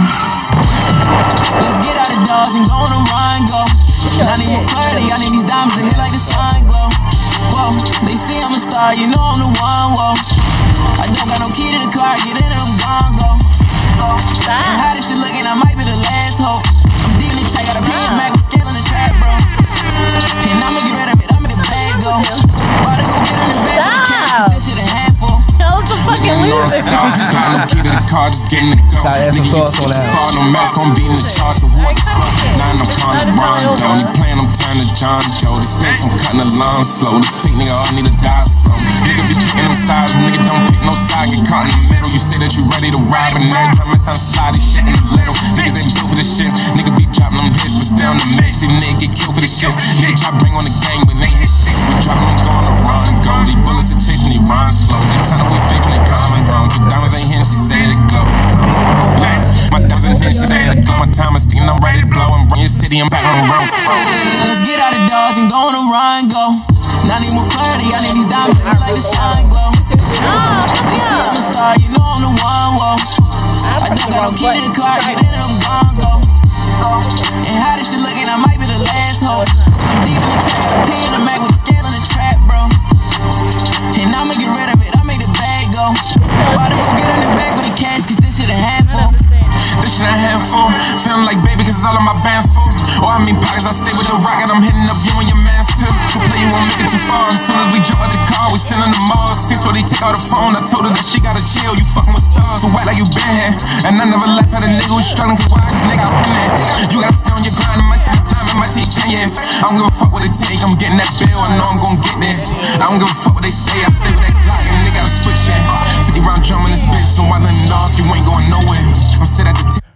Let's get out of Dodge and go on the run, go. I need more clarity, I need these diamonds to hit like the sun glow. Whoa, they see I'm a star, you know I'm the one, whoa. I don't got no key to the car, get in it, I'm gone, go. And how this shit looking, I might be the last hope. I'm deep in the check, got a P M Mac, scale in the trap, bro. And I'ma get rid of it, I'm in the bag, go. About to go get in the bag for the cash, 'cause this shit a handful. Tell us a fucking loser. Stop, stop, Got no key to the car, just getting the go. Gotta add some Nigga, you sauce took on the that. fall, no mask, I'm beating the charts of what the fuck. Now I'm calling Rondo. He playing, I'm turning John Doe. The snakes, I'm cutting the lawn slow. The feet, nigga, all need to die slow. Nigga be picking them sides, nigga don't pick no side, get caught in the middle. You say that you ready to ride, but every time it's on slide, this shit in the little. Niggas ain't built for this shit. Nigga be dropping them hits, but stay on the mix. These niggas get killed for this shit. Nigga try bring on the gang, but they ain't hit shit. We dropping them, going to run, go. These bullets are chasing, they run slow. They tell them we facing, they coming home. Two diamonds ain't hitting, she said it glow. Yeah, my diamonds ain't hitting, she said it glow. My time is sticking, I'm ready to blow. I'm bringing city, I'm back on the road. Let's get out of Dodge and go on a run, go. Now I need more clarity, I need these diamonds to like the sun glow. They see I'm a star, you know I'm the one, whoa. I don't got no key to the car, get in it, I'm gone, go. And how this shit looking, I might be the last hoe. I'm deep in the track, got a P in the Mac with a scale in the trap, bro. And I'ma get rid of it, I make the bag go. About to go get a new bag for the cash, cause this shit a handful. This shit a handful, feeling like baby cause it's all of my bands full. Or I mean pockets, I stay with the rock and I'm hitting up you and your mans too. To play you won't make it too far, as soon as we jump out the car, we sending them all. See, so they take out the phone, I told her that she gotta chill, you fucking with stars. So white like you been here, and I never left at a nigga who's struggling, cause why this nigga I been there. You gotta stay on your grind, it might take time, it might take ten years. I don't give a fuck what it take, I'm getting that bill, I know I'm gonna get there. I don't give a fuck what they say, I stay with that Glock and nigga gotta switch it. fifty round drum in this bitch, so I let it off, you ain't going nowhere. I'm sitting at the t-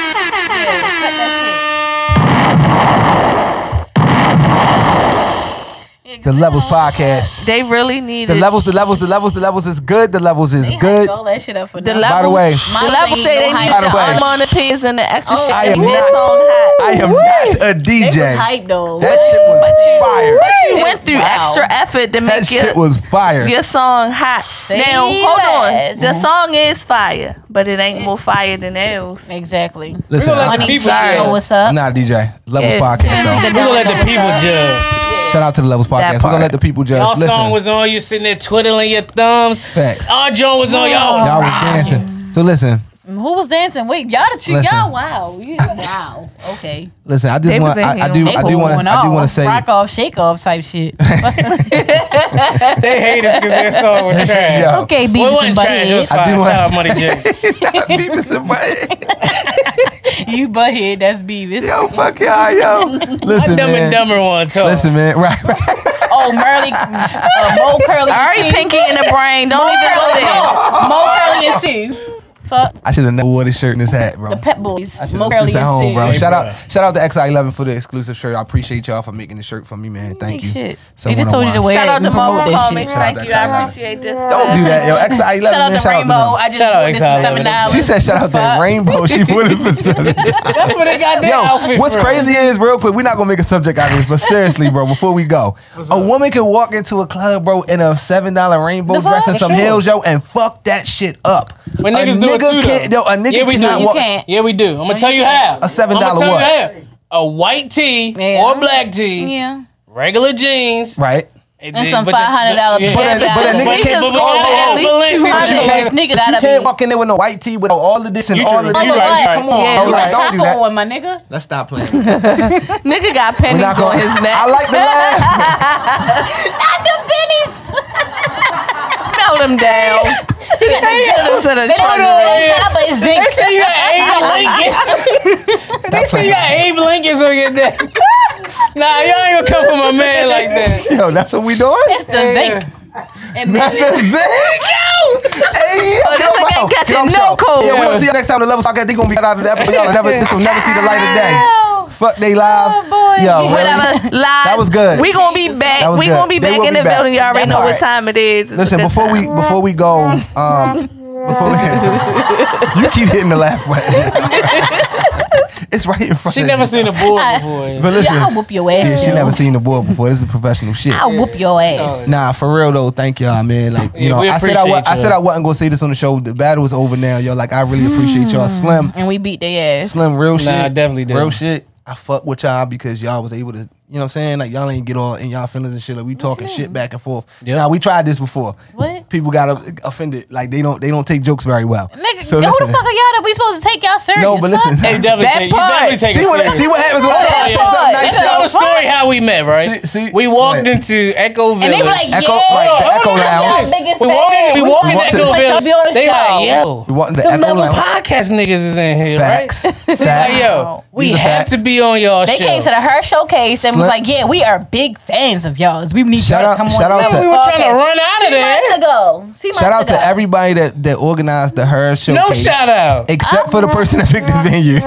The Levels Podcast. They really need The it. levels, the levels, the levels, the levels is good. The levels is They good. hyped all that shit up for The nothing. levels, By the way, the levels say they need By the the way. onomatopoeias and the extra Oh, shit. I to am get not- that song hot. I am not a D They J. was hyped though. That shit was fire. But you It- went through wow. extra effort to That make shit your, was fire. your song hot. Say now, hold on. less. The song is fire, but it ain't more fire than those. Exactly. Listen, We're gonna let I, the people Sorry, judge. what's I'm up? not a D J. Levels Yeah. Podcast though. We're gonna let the people judge. Shout out to the Levels Podcast. We're part. gonna let the people judge. Y'all Listen, song was on, you sitting there twiddling your thumbs. facts. Our joint was on, y'all. Y'all was dancing. So listen, Who was dancing? Wait, y'all the two. Listen. Y'all, wow. You, wow. Okay. listen. I just They was want. in I, I here. do. They I do want going to. I do off. want to say. Rock off, shake off type shit. They hate us because their song was trash. Yo. Okay, Well, it Beavis wasn't and trash, it was Butthead. I do fine. wanna Shout out say- Money J. Beavis and Butthead. You Butthead, that's Beavis. Yo, fuck y'all, yo. Listen, Dumb man. and Dumber one, talk. Listen, man. Right, right. Oh, Merly, uh, Mo Curly. All right, and Sue. Pinky in the brain. Don't even go there. Mo Curly and Sue. Fuck I should have never wore this shirt and this hat, bro. the Pep Boys. I should Mo have Curly this at and home, Sue. bro. Hey, Shout bro. out, shout out to X I eleven for the exclusive shirt. I appreciate y'all for making the shirt for me, man. Thank you. Shit. So They just told you to one-on-one. wear Shout it out and to promote Mama that Comics. shit. Shout out Thank to you. X I I eleven. appreciate this. Don't do that, yo. X I eleven, Shout out man. to Shout out to Rainbow. them. I just Shout out bought this X I for seven dollars. She said, "Shout out to Rainbow." She put it for seven. That's what they got their Yo, outfit what's from. crazy is, real quick, we're not gonna make a subject out of this, but seriously, bro, before we go, a woman can walk into a club, bro, in a seven dollar rainbow The dress fuck? and some Sure. heels, yo, and fuck that shit up. But a niggas do it nigga too, can't, though. yo, a nigga Yeah, we do. cannot You walk. can't. Yeah, we do. I'm gonna No, tell you you can't. how. A seven dollar I'ma tell what? you how. A white tee Yeah. or black tee, Yeah. regular jeans, Right. And some but the- five hundred dollar yeah. But a- Balenciaga. but a nigga But- can't but- go- but- at least but let's see two what hundred. you You can- This nigga you gotta can't be. walk in there with no white tee with all of this and You all true. of this. You right, you right. Come on, Yeah, bro. you Like, right. don't do Capo that. on, my nigga. Let's stop playing. Nigga got We're pennies not on gonna- his neck. I like the laugh. Not the pennies. Melt him down. He got the to the They don't know treasury. on top of his zinc. They say you got Abe Lincoln. They say you got Abe Lincolns on your neck. Nah, y'all ain't gonna come for my man like that. Yo, that's what we doing? It's the zinc. And That's the maybe- zing. Hey, Oh, this get on nigga my show. ain't catching Get on the no show. cold. Yeah, we Yeah. gonna see you next time. The Levels Podcast. They gonna be cut out of the episode. Y'all will never, this will never see the light of day. Fuck they live. Oh, boy. Yo, really? Whatever. Live. That was good. We gonna be back. That was We good. gonna be They back will in be the back. building. You already That know what part. time it is. It's a Listen, good before time. we before we go, um, before we, you keep hitting the laugh button. It's right in front She of never you. seen a board before. But listen, Yeah, I'll whoop your ass. yeah, she yo. never seen the board before. This is professional shit. I'll whoop your ass. Nah, for real though, thank y'all, man. Like, you Yeah, know, we I said I, wa- appreciate I said you. I wasn't gonna say this on the show. The battle is over now, yo. Like, I really appreciate y'all. Slim, And we beat their ass. Slim, real Nah, shit. I definitely did. Real shit. I fuck with y'all because y'all was able to you know what I'm saying? Like y'all ain't get all in y'all feelings and shit. Like we talking shit back and forth. Yep. Now we tried this before. What? People got offended. Like they don't they don't take jokes very well. Nigga, So who the listen. fuck are y'all that we supposed to take y'all serious? No, but listen. Hey, definitely That take, you part. definitely take See it what serious. see what happens when I Hold on, say yeah. something Let's nice, tell yo. the story how we met, right? See- see- we walked go ahead. into Echo Village. And they were like, Echo- yeah. right, the hold Echo on, Lounge. y'all biggest we walked in, fan. we walked in want Echo to- Village. Be on the They show. like, yo, We want the them Echo level Lounge. podcast niggas is in here, Facts. right? Facts. Like, yo, we These are have facts. to be on y'all They show. came to the her showcase and was Slim- like, yeah, we are big fans of y'all's. We need Shout y'all out- to come shout on. out Remember to- we were trying to run out of Two months there. ago. Two Shout months out to ago. everybody that, that organized the her showcase. No shout out. Except for the person that picked the venue.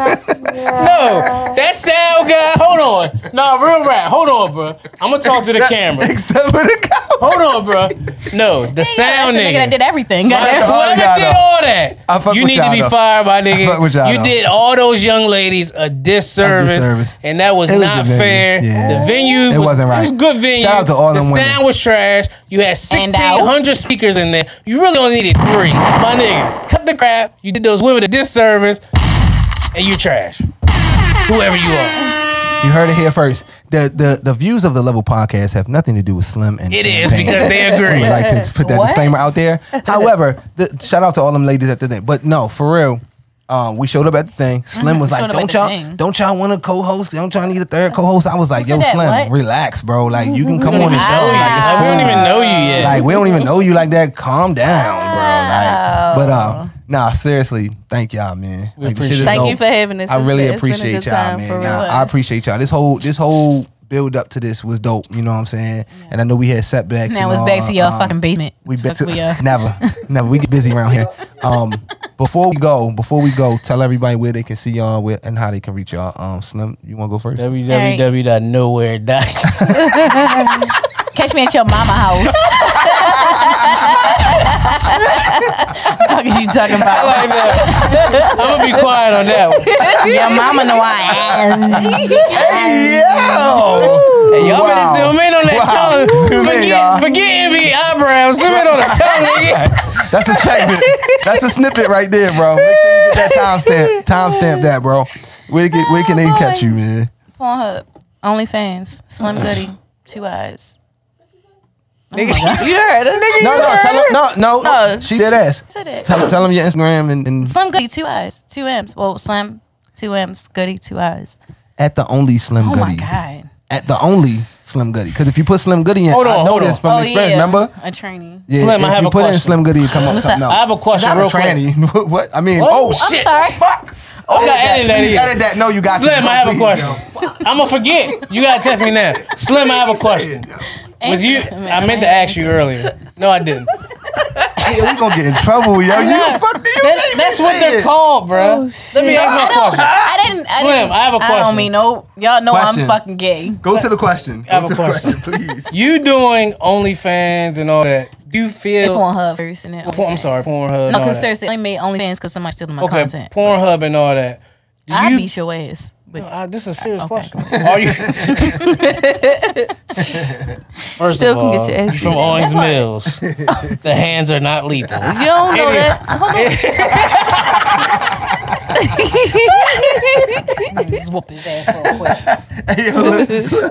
No, that sound guy. Hold on. No, real rap. Hold on, bro. I'm gonna talk to the camera. Except for the cow. Hold on, bro. No, the That's sound the nigga that nigga. did everything. Right. Goddamn. Oh, Whoever y'all did know. all that, I fuck you with need to y'all, be though. fired, my nigga. fuck with y'all, you though. did all those young ladies a disservice, A disservice. and that was It was not the venue. fair. Yeah. The venue It was, wasn't right. It was a good venue. Shout out to all the them women. sound was trash. You had sixteen hundred speakers in there. You really only needed three, my nigga. Cut the crap. You did those women a disservice, and you trash. Whoever you are. You heard it here first. The the the views of the Level Podcast have nothing to do with Slim and It is Champagne. because they agree. We would like to put that What? disclaimer out there. However, the, shout out to all them ladies at the thing. But no, for real. Um, we showed up at the thing. Slim was like, Showed up "Don't at the y'all, thing. don't y'all want to co-host? Don't y'all need a third co-host?" I was like, Who "Yo, said that? Slim, What? relax, bro. Like you can come We on don't the even show. know you. Like it's Like, we cool. don't even know you yet. Like we don't even know you like that. Calm down, bro. Like, but uh, nah, seriously, thank y'all, man. We Like, the shit is appreciate it. Thank dope. you for having us. I It's really been- it's been a appreciate good y'all, time, man. for Nah, real. I appreciate y'all. This whole this whole build up to this was dope. You know what I'm saying? And I know we had setbacks. Now and it's all, back to your um, fucking basement. We bet Fuck we are. never, never. We get busy around here. Um, before we go, before we go, tell everybody where they can see y'all with and how they can reach y'all. Um, Slim, you want to go first? w w w dot nowhere dot com. Catch me at your mama house. What is you talking about? Like that. I'm gonna be quiet on that one. Your mama know I am. Hey, yo! Hey, y'all Wow. better zoom in on that Wow. tongue. Zoom in, y'all. Forget, forget envy eyebrows. Zoom in on the tongue, nigga. That's a segment. That's a snippet right there, bro. Make sure you get that timestamp. Timestamp that, bro. Where can where can they catch you, man? Pornhub, OnlyFans, Slim Goody, two eyes. You heard it. No, no, tell them, no, no. No. She did ass. Said it. Tell, tell them your Instagram and, and Slim Goody, two eyes, two M's. Well, Slim, two M's, Goody, two eyes. at the only Slim Oh Goody. my god. At the only Slim Goody. Because if you put Slim Goody in, Hold on, I know hold this on. from Oh experience. yeah. Remember? A trainee. Yeah, Slim, if I have you a put in question. Slim Goody, it come up What's something up? else. I have a question Not real a quick. tranny. What? I mean, What? oh I'm shit. sorry. Fuck. I'm not Edit editing that Please either. edit that. No, you got Slim, you. I have a Please, question. I'm gonna forget. You gotta test me now. Slim, I have a question. Was you? I meant to ask you earlier. No, I didn't. Yo, we gonna get in trouble, yo. You Nah, fuck you. That, that's what they're called, bro. Let me ask my question. I didn't. I Slim, didn't, I have a I question. don't mean no. Y'all know Question. I'm fucking gay. Go to the question. I have Go a to the question. please. You doing OnlyFans and all that? Do you It's feel? Pornhub first and then Porn- I'm OnlyFans. sorry, Pornhub. No, and all because that. seriously, I only made OnlyFans because somebody stealing my Okay, content. Pornhub and all that. Do I you? beat your ass. But Uh, this is a serious Okay. question. Are you? First Still of can all, get your ass you from beat. Owings Mills. The hands are not lethal. You don't know that. just whoop his ass real quick. Hey, yo, look.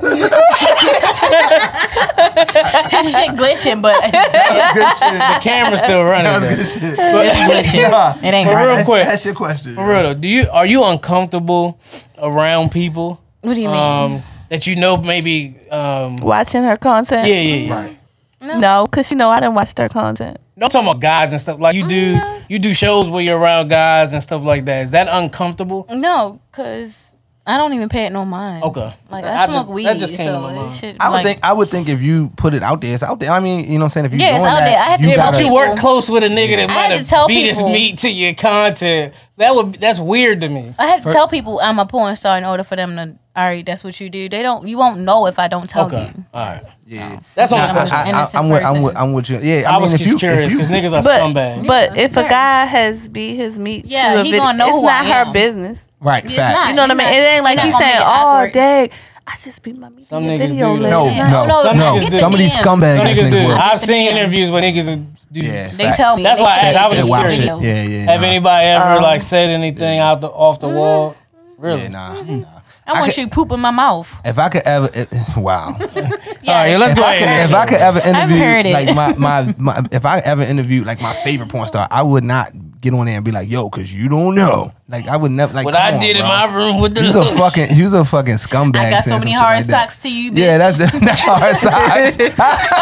His shit glitching, but Good shit. The camera's still running. That though. was good shit. it's glitching. Nah. It ain't For right. real That's, quick. that's your question. For real though, do you are you uncomfortable around people What do you mean? um, that you know maybe? Um, Watching her content. yeah, yeah, yeah. Right. No, because you know I didn't watch their content. No, I'm talking about guys and stuff. Like you do, you do shows where you're around guys and stuff like that. Is that uncomfortable? No, cause I don't even pay it no mind. Okay. Like I I, just- smoke weed. that just came to so my it mind. should, I would like, think I would think if you put it out there, it's out there. I mean, you know what I'm saying? If you Yeah, it's doing out that, there. I have to you Yeah, tell but gotta, you work close with a nigga that I might had to have tell beat his people. meat to your content. That would that's weird to me. I have to tell people I'm a porn star in order for them to. All right, that's what you do. They don't. You won't know if I don't tell Okay, you. all right. Yeah. That's all Nah, I'm I'm I, just saying. an I, innocent I'm with, I'm person. with, I'm with you. Yeah, I, I, mean, was if just you, curious if you, because niggas are But scumbags. but if a Yeah. guy has beat his meat Yeah, to a he video, gonna know it's who not I her am. business. right, It's facts. not. You know what I mean? You're It ain't like not he's gonna make saying, it "Oh, awkward." dag, I just beat my meat Some in a niggas video do that. No, last Yeah. no, No, no. no, get Some the of these D Ms. scumbag Some ass niggas do. niggas will. I've seen Yeah. interviews where niggas do. Yeah, They facts. tell me. That's they why I say asked. I was they Yeah, just wild say shit. curious. Yeah, yeah. Have nah. anybody ever Um, like said anything out the off the wall? Really? Yeah, nah, nah. I want could, you poop in my mouth. If I could ever, it, wow. All right, let's if go I could, ahead. if I could ever I've heard interview it. like my, my my if I ever interviewed like my favorite porn star, I would not get on there and be like, yo, cause you don't know. Like I would never like What come I on, did in bro. my room with the You's a fucking you's a fucking scumbag. I got so saying many some shit hard like that. socks to you, bitch. Yeah, that's the that hard socks.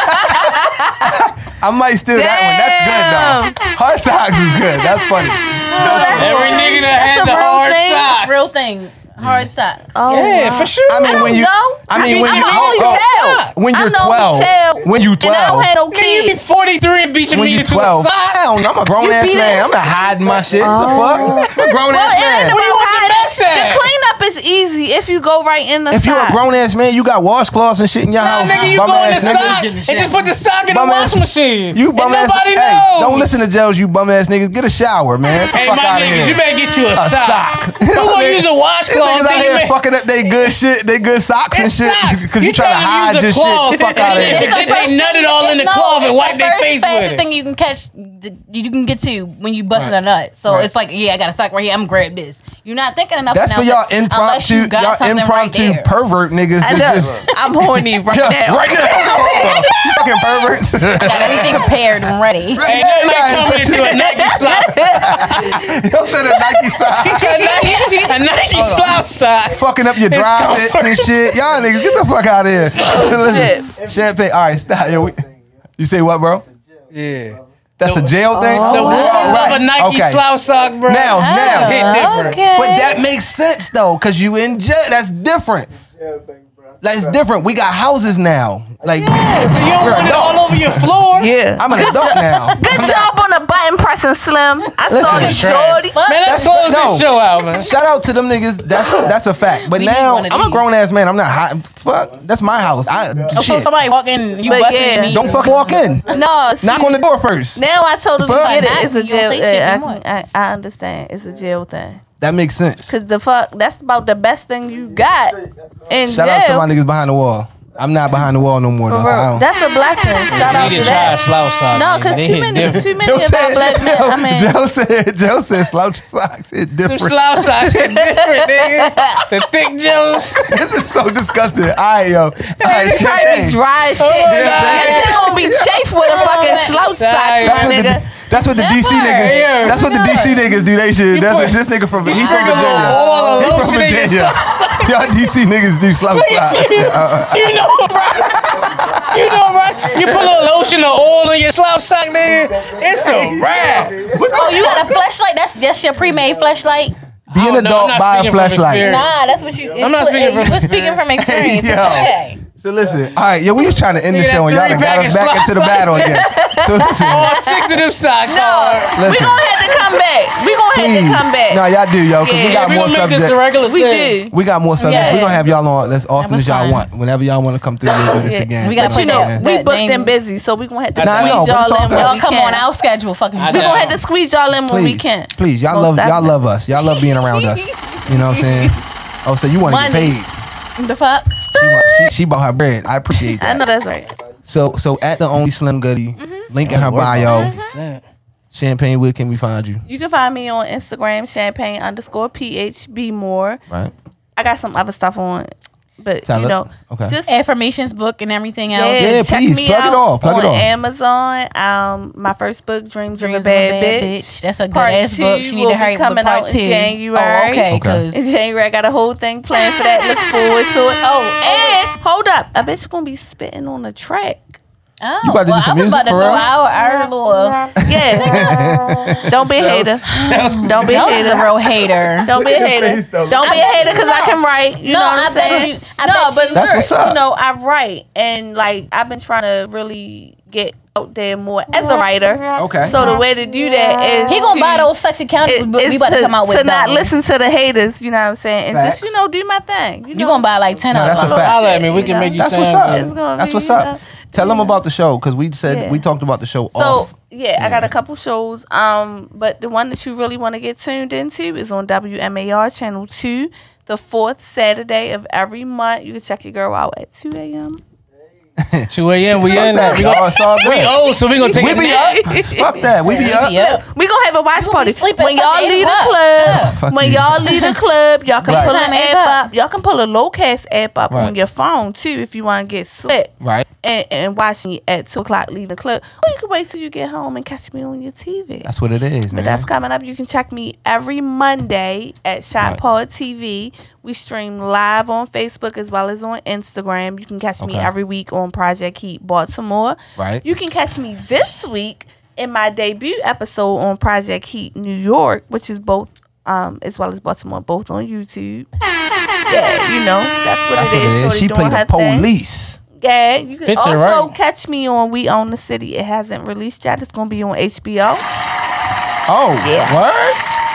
I might steal that one. That's good though. Hard socks is good. That's funny. Every nigga that That's had a the real hard thing. socks. It's a real thing. Hard socks. Oh, Yeah, wow. for sure. I mean, when you, know. I mean, I when you, know oh, Michelle. when I you're know twelve, Michelle, when you And I don't twelve, have no Man, you be kids. forty-three and beat your when you meat to a twelve, sock. hell no, I'm a grown ass be man. that- I'm not hiding my shit. The fuck, I'm a grown Well, ass it ain't man. What do you about want the hiding. best at? The cleanup is easy if you go right in the If you a sock. grown ass man, you got washcloths and shit in your Nah, house. nigga, you bum go in ass the nigga. sock and just put the sock in the Bum ass- washing machine. You bum and ass. nobody Hey, knows. don't listen to Joe's. You bum ass niggas. Get a shower, man. Get the Hey, fuck my out of niggas, here. you better get you a, A sock. sock. Who gonna Niggas- use a washcloth? These niggas out Nigga, here man. fucking up they good shit, they good socks and It's shit socks. because you, trying to tryna hide use a your cloth. shit. Fuck out of here. It's the They nutted all in the no, cloth and it's wiped the their first face with fastest it. thing you can catch, th- you can get to when you busting Right. a nut. So Right. it's like, yeah, I got a sock right here. I'm gonna grab this. You're not thinking enough. That's for enough y'all unless you impromptu, got y'all something impromptu right there. pervert niggas. I that know. just- I'm horny right Yeah, now. right now. You fucking perverts. Got everything prepared and ready. Ain't Yeah, nothing like yeah, coming it's into a Nike sock. Yo said a Nike sock. a Nike, a Nike slouch sock. Fucking up your It's dry comfort. fits and shit. Y'all niggas, get the fuck out of here. Listen, champagne. All right, stop. Yo, we, you say what, bro? Yeah. That's a jail thing? The warmth Right. of a Nike Okay. slouch sock, bro. Now, now. hit different. Okay. But that makes sense though, cause you in jail. That's different. That's different. We got houses now. Like, Yeah, so you don't we're want it all adults. over your floor. Yeah. I'm an adult now. Good job on the button pressing, Slim. I saw Listen, the trash. shorty. Man, let's That's- close no. this show out, man. Shout out to them niggas. That's that's a fact. But We need now one of I'm a these. grown ass man. I'm not hot. Fuck. That's my house. I So shit. somebody walk in, you But busting yeah. me. Don't fucking walk in. No, see, Knock on the door first. now I totally Fuck. get it. It's a You don't jail. say shit I, no more. I, I understand. It's a jail thing. That makes sense. Cause the fuck, that's about the best thing you got in Shout jail. out to my niggas behind the wall. I'm not behind the wall no more For though. So I real. don't. That's a blessing. Shout out You to need to try a that. slouch sock. No, nigga. cause They too hit many, different. too many Joe of our black men. I mean, Joe said, Joe said slouch socks hit Them different. slouch socks hit different, nigga. The thick Joes. This is so disgusting. All right, yo. All right, it's probably champagne. be dry as shit. Oh, That shit gonna be chafed with a fucking slouch socks, That's my That's what, nigga. the, that's what the D C Never. niggas. Yeah. That's what the D C niggas do. They shit. That's put- this nigga from he You from sprinkle a little Virginia. oil or He from lotion in your Virginia. slouch sock. Y'all D C niggas do slouch socks. You know, right? You know, right? You put a little lotion or oil in your slouch sock, nigga. It's a wrap. Oh, you got a flashlight? That's that's your pre-made flashlight. Be Oh, an no, adult, I'm not buy a speaking from flashlight. experience. Nah, that's what you. I'm not speaking from You're speaking from experience. It's Yo. okay. So listen, all right, yo, we was trying to end the Nigga, show and that y'all done got three-pack us of back into the socks. battle again. So listen, All six of them socks. No, hard. we Listen. gonna have to come back. We gonna have please. to come back. No, y'all do, yo, because we Yeah, got We more gonna make this a subjects. regular we thing. do. We got more subjects. Yeah. We're gonna have y'all on as often was as y'all fun. want. Whenever y'all want to come through, we'll do this Yeah. again. We gotta But you put know, that- we that booked name- and busy, so we gonna have to Nah, I squeeze know, but it's y'all all in good. when Y'all we come can. on our schedule, fucking. I We know. gonna have to squeeze y'all in when we Please, can. please, y'all Most love y'all definitely. love us. Y'all love being around us. You know what I'm saying? Oh, so you want to get Money. paid? The fuck? She, want, she she bought her bread. I appreciate I that. know that's right. So so at the only Slim Goody, link in her bio. Champagne, where can we find you? You can find me on Instagram, champagne underscore P H B more. Right. I got some other stuff on, but Tell you it. know, Okay. just Affirmations book and everything yeah, else. Yeah, check please, me plug it out all, plug on it all. Amazon. Um, my first book, Dreams, Dreams of a Bad, Bitch. That's a good Part ass two book. She need will to be hurry up with coming part out in two. January. Oh, okay. Okay. Cause In January, I got a whole thing planned for that. Look forward to it. Oh, and hold up, I bet you gonna be spitting on the track. oh, You about to do well, some I was music about to for throw real? our our little. Yeah. Don't be a hater. Don't be a That was a hater. real hater. Don't be a hater. Don't be a hater because I can write. You No, know what I I'm bet saying? you- I no, bet but you- That's look, what's up. you know, I write and like I've been trying to really get out there more as a writer. Okay. So the way to do that is He gonna to, buy those sexy counters. is- We is about to, come out with to not them. listen to the haters. You know what I'm saying? And just Facts. you know do my thing. You You know, gonna buy like ten No, of that's a them. fact. Holla at me. We can make you That's sound what's up. good. It's gonna That's be, what's uh, up. Tell them about the show because we said Yeah. we talked about the show So off. yeah, I got a couple shows. Um, but the one that you really want to get tuned into is on W M A R channel two, the fourth Saturday of every month. You can check your girl out at two a.m. two a.m. We Fuck in. that, We, y'all. gonna, It's all good. we old, so we gonna take We a be nap. up. Fuck that. We be up. Yep. We gonna have a watch You gonna party be sleeping when at y'all eight leave the o'clock. club. Fuck When you. y'all leave the club, y'all can Right. pull Time an eight app up. up. Y'all can pull a Locast app up Right. on your phone too if you want to get slick. Right. And, and watch me at two o'clock leaving the club. Or you can wait till you get home and catch me on your T V. That's what it is, But man. that's coming up. You can check me every Monday at Shot Right. Pod T V. We stream live on Facebook as well as on Instagram. You can catch me Okay. every week on Project Heat Baltimore. Right. You can catch me this week in my debut episode on Project Heat New York, which is both um as well as Baltimore, both on YouTube. Yeah, you know, that's what That's it what is. it is. Shorty She doing played the her thing. police. Yeah, you can Fits it also right. catch me on We Own the City. It hasn't released yet. It's gonna be on H B O. Oh, Yeah. word?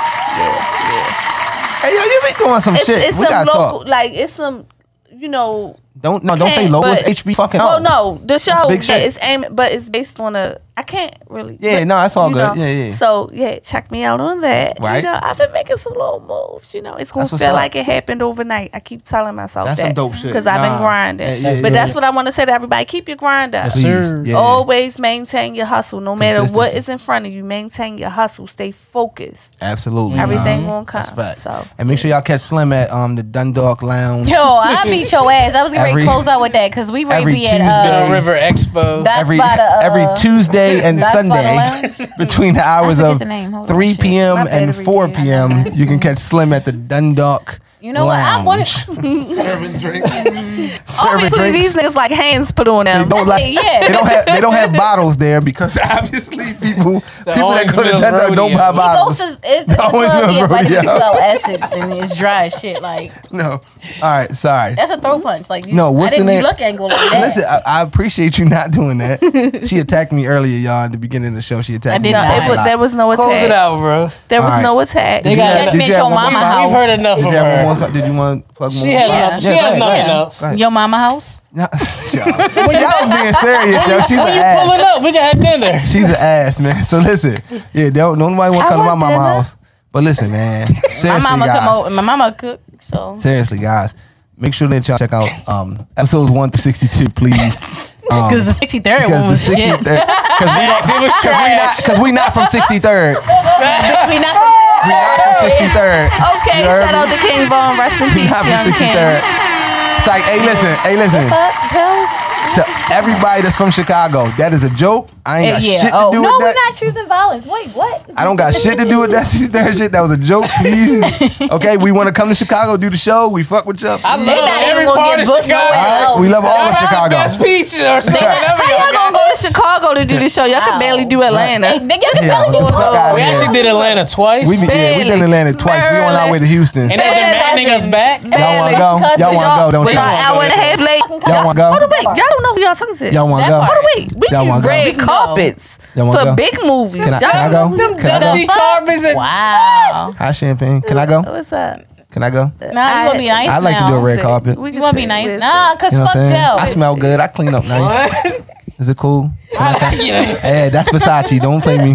Hey, yo, you be doing some It's, shit. it's We some gotta local, talk. like it's some, you know. Don't no, don't say can't, low. It's but- H B fucking. Well, O. no, the show big yeah, shit. it's aimed, but it's based on a. I can't really. Yeah, but, no, that's all you good. know, Yeah, yeah. So yeah, check me out on that. Right. You know, I've been making some little moves. You know, it's gonna That's what's feel up. like it happened overnight. I keep telling myself That's that some dope shit. because I've been Nah. grinding. Yeah, yeah, but yeah. that's what I want to say to everybody: keep your grind up. Yes, Please, sir. yeah. Always maintain your hustle, no matter what Consistency. is in front of you. Maintain your hustle. Stay focused. Absolutely. Everything nah. won't come. That's fact. So And make sure y'all catch Slim at um the Dundalk Lounge Yo, I beat your ass. I was getting ready Every- to close out with that because we ready every to be at Tuesday. uh, River Expo. That's every by the, uh, every Tuesday and that's by the Sunday lounge. between the hours forget of the name. Hold on, three shit. p.m. My bad, and every four day. p.m. You can catch Slim at the Dundalk You know what? I wanted. Lounge. Serving drinks. Serving obviously, drinks. these niggas like hands put on They them. don't like. Yeah. They don't have. They don't have bottles there because obviously people people that Owens go to Mills Dundalk don't buy Rodeo. bottles. Ethos is, it's, it's The a Owens club Mills here, but Rodeo. it's sell Essex and it's dry as shit. Like No. All right. Sorry. that's a throw punch. Like you, No, what's I didn't the name? look at and go like that. Listen, I, I appreciate you not doing that. She attacked me earlier, y'all. At the beginning of the show, she attacked I me. did No, not. it was, there was no attack. Close it out, bro. There was All right. no attack. They got- Catch me at you have your one more mama thought? house. We've heard enough Did of you have one her. more thought? Did you want to plug more? She has Yeah. nothing. She Yeah, has go ahead, nothing go ahead. else. Go ahead. Your mama house. No, y'all. Well, y'all was being serious, yo. She's an When you pull it ass. up, we can have dinner. She's an ass, man. So listen, yeah, don't nobody want I to come to my want mama dinner. house. But listen, man, My seriously, mama guys. come over. My mama cook. So Seriously, guys, make sure that y'all check out um, episodes one through sixty-two, please. Um, because the sixty-third because one the was shit. sixty-third, because we don't, It was because we not, trash. because we not from sixty-third. Bitch, we not from We not from sixty-third. Okay, You heard shout out me? to King Von. Rest in We peace, not from young King. sixty-third. It's like, hey, listen, hey, listen. Fuck, hell. To everybody that's from Chicago, that is a joke. I ain't got yeah. shit to oh do no, with we're that. not choosing violence. Wait, what? I don't got shit to do with that sixty-third shit. That was a joke, please. Okay, we want to come to Chicago, do the show. We fuck with y'all. I please. love not every even gonna part get of booked Chicago. nowhere All right, we love all of Have the Chicago. best pizza or something. Right. How y'all gonna go to Chicago to do this show? Y'all can Wow. barely do Atlanta. Hey, nigga, you can Yeah, barely do the it. fuck out We of here. actually did Atlanta twice. We, be, yeah, we done Atlanta twice. We on our way to Houston. and they're demanding us back. Y'all want to go? Y'all want to go? Don't We're y'all? an hour and a half late. Y'all want to Hold go? on, wait. Y'all don't know who y'all talking to. Y'all want to That go? part. Hold on, wait. We Y'all use wanna go? red We can go. carpets Y'all wanna for go? big movies. Can I, Y'all can I go? Them Can I dusty go? carpets and Wow. Hi, Champagne. Can I go? What's up? Can I go? Nah, you want to be nice I like now. to do a red carpet. We You can want to be sit nice? with Nah, it. cause You know fuck what I'm saying? Joe. I smell good. I clean up nice. Is it cool? Can I come? Yeah. Hey, that's Versace. Don't play me.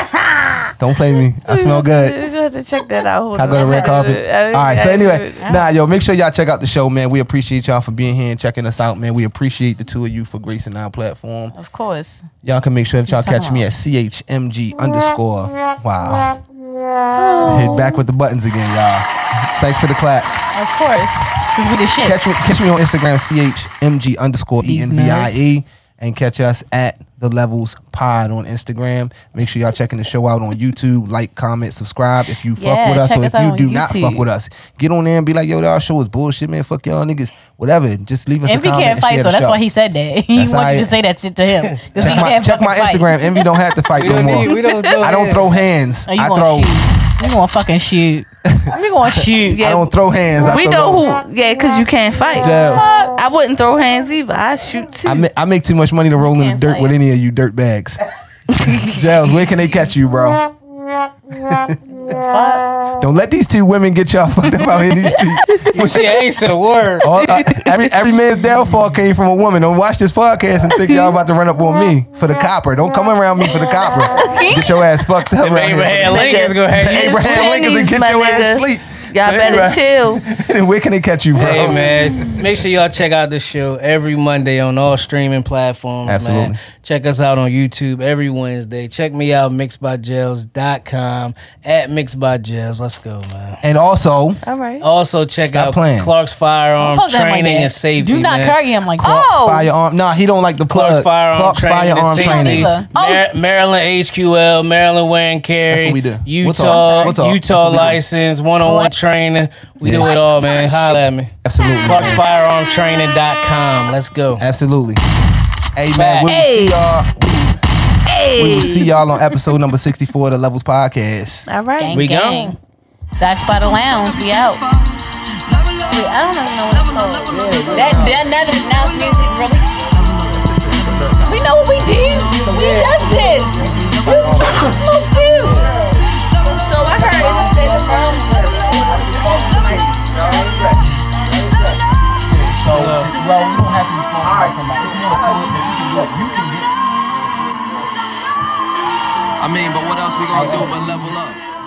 Don't play me. I smell good. We're going to check that out. Hold Can I go to on. red carpet? I- All right. So I- anyway, I- nah, yo, make sure y'all check out the show, man. We appreciate y'all for being here and checking us out, man. We appreciate the two of you for gracing our platform. Of course. Y'all can make sure that y'all What's catch me at C H M G underscore. Wow. Hit back with the buttons again, y'all. Thanks for the claps. Of course. Cause we the shit. Catch me, catch me on Instagram, C H M G underscore E N V I E. And catch us at The Levels Pod on Instagram. Make sure y'all checking the show out on YouTube. Like, comment, subscribe if you fuck Yeah, with us. check Or us if out you on do not YouTube. fuck with us, get on there and be like, yo, y'all show is bullshit, man. Fuck y'all niggas. Whatever. Just leave us Envy a comment can't and fight, share so the that's show. why he said that. He That's wants you how to I- say that shit to him. 'Cause Check he my, can't check my fucking Instagram. fight. Envy don't have to fight We no don't more. need. We don't. do I don't it. throw hands. Oh, you I gonna throw. shoot. You gonna fucking shoot. You gonna shoot. I don't throw hands. I We throw know those. who. Yeah, because you can't fight. Gels. I wouldn't throw hands either. I shoot too. I, ma- I make too much money to roll in the Can't dirt fight. with any of you dirt bags. Gels, where can they catch you, bro? Fuck. Don't let these two women get y'all fucked up out here in these streets. She ain't said a word. All, uh, every every man's downfall came from a woman. Don't watch this podcast and think y'all about to run up on me for the copper. Don't come around me for the copper. Get your ass fucked up. And around here. Abraham Lincoln's gonna have you. Abraham Lincoln and get my your ass nigga. sleep. Y'all better Right. chill. Where can they catch you, bro? Hey man, make sure y'all check out the show every Monday on all streaming platforms. Absolutely. Man. Check us out on YouTube every Wednesday. Check me out mixed by gels dot com at mixed by gels. Let's go, man. And also, All right. Also check Stop out playing. Clark's Firearm Talk to him like Training that. and Safety. Do not man. carry him like that. Oh. firearm. Nah, he don't like the plug. Clark's Firearm Clark's Training Firearm and Safety. Training. either. Mar- Maryland H Q L, Maryland Wear and Carry. That's what we do. We'll Utah, talk. We'll talk. That's Utah what we do. license, one-on-one training. We do Yeah. it all, man. Holla at me. Absolutely. Clark's Firearm Training dot com. Let's go. Absolutely. Hey man, we will Hey. see y'all. Hey. We will see y'all on episode number sixty-four of the Levels Podcast. All right. Gang, We gang. gone. Back by the lounge. We out. Wait, I don't even know what it's called. That that that announced music really. We know what we do. We does this. We fucking smoke too. So I heard it was David Brown. So, well, we don't have to be sponsored by somebody. It's more to it that you can get. You can get. I mean, but what else we gonna do but level up?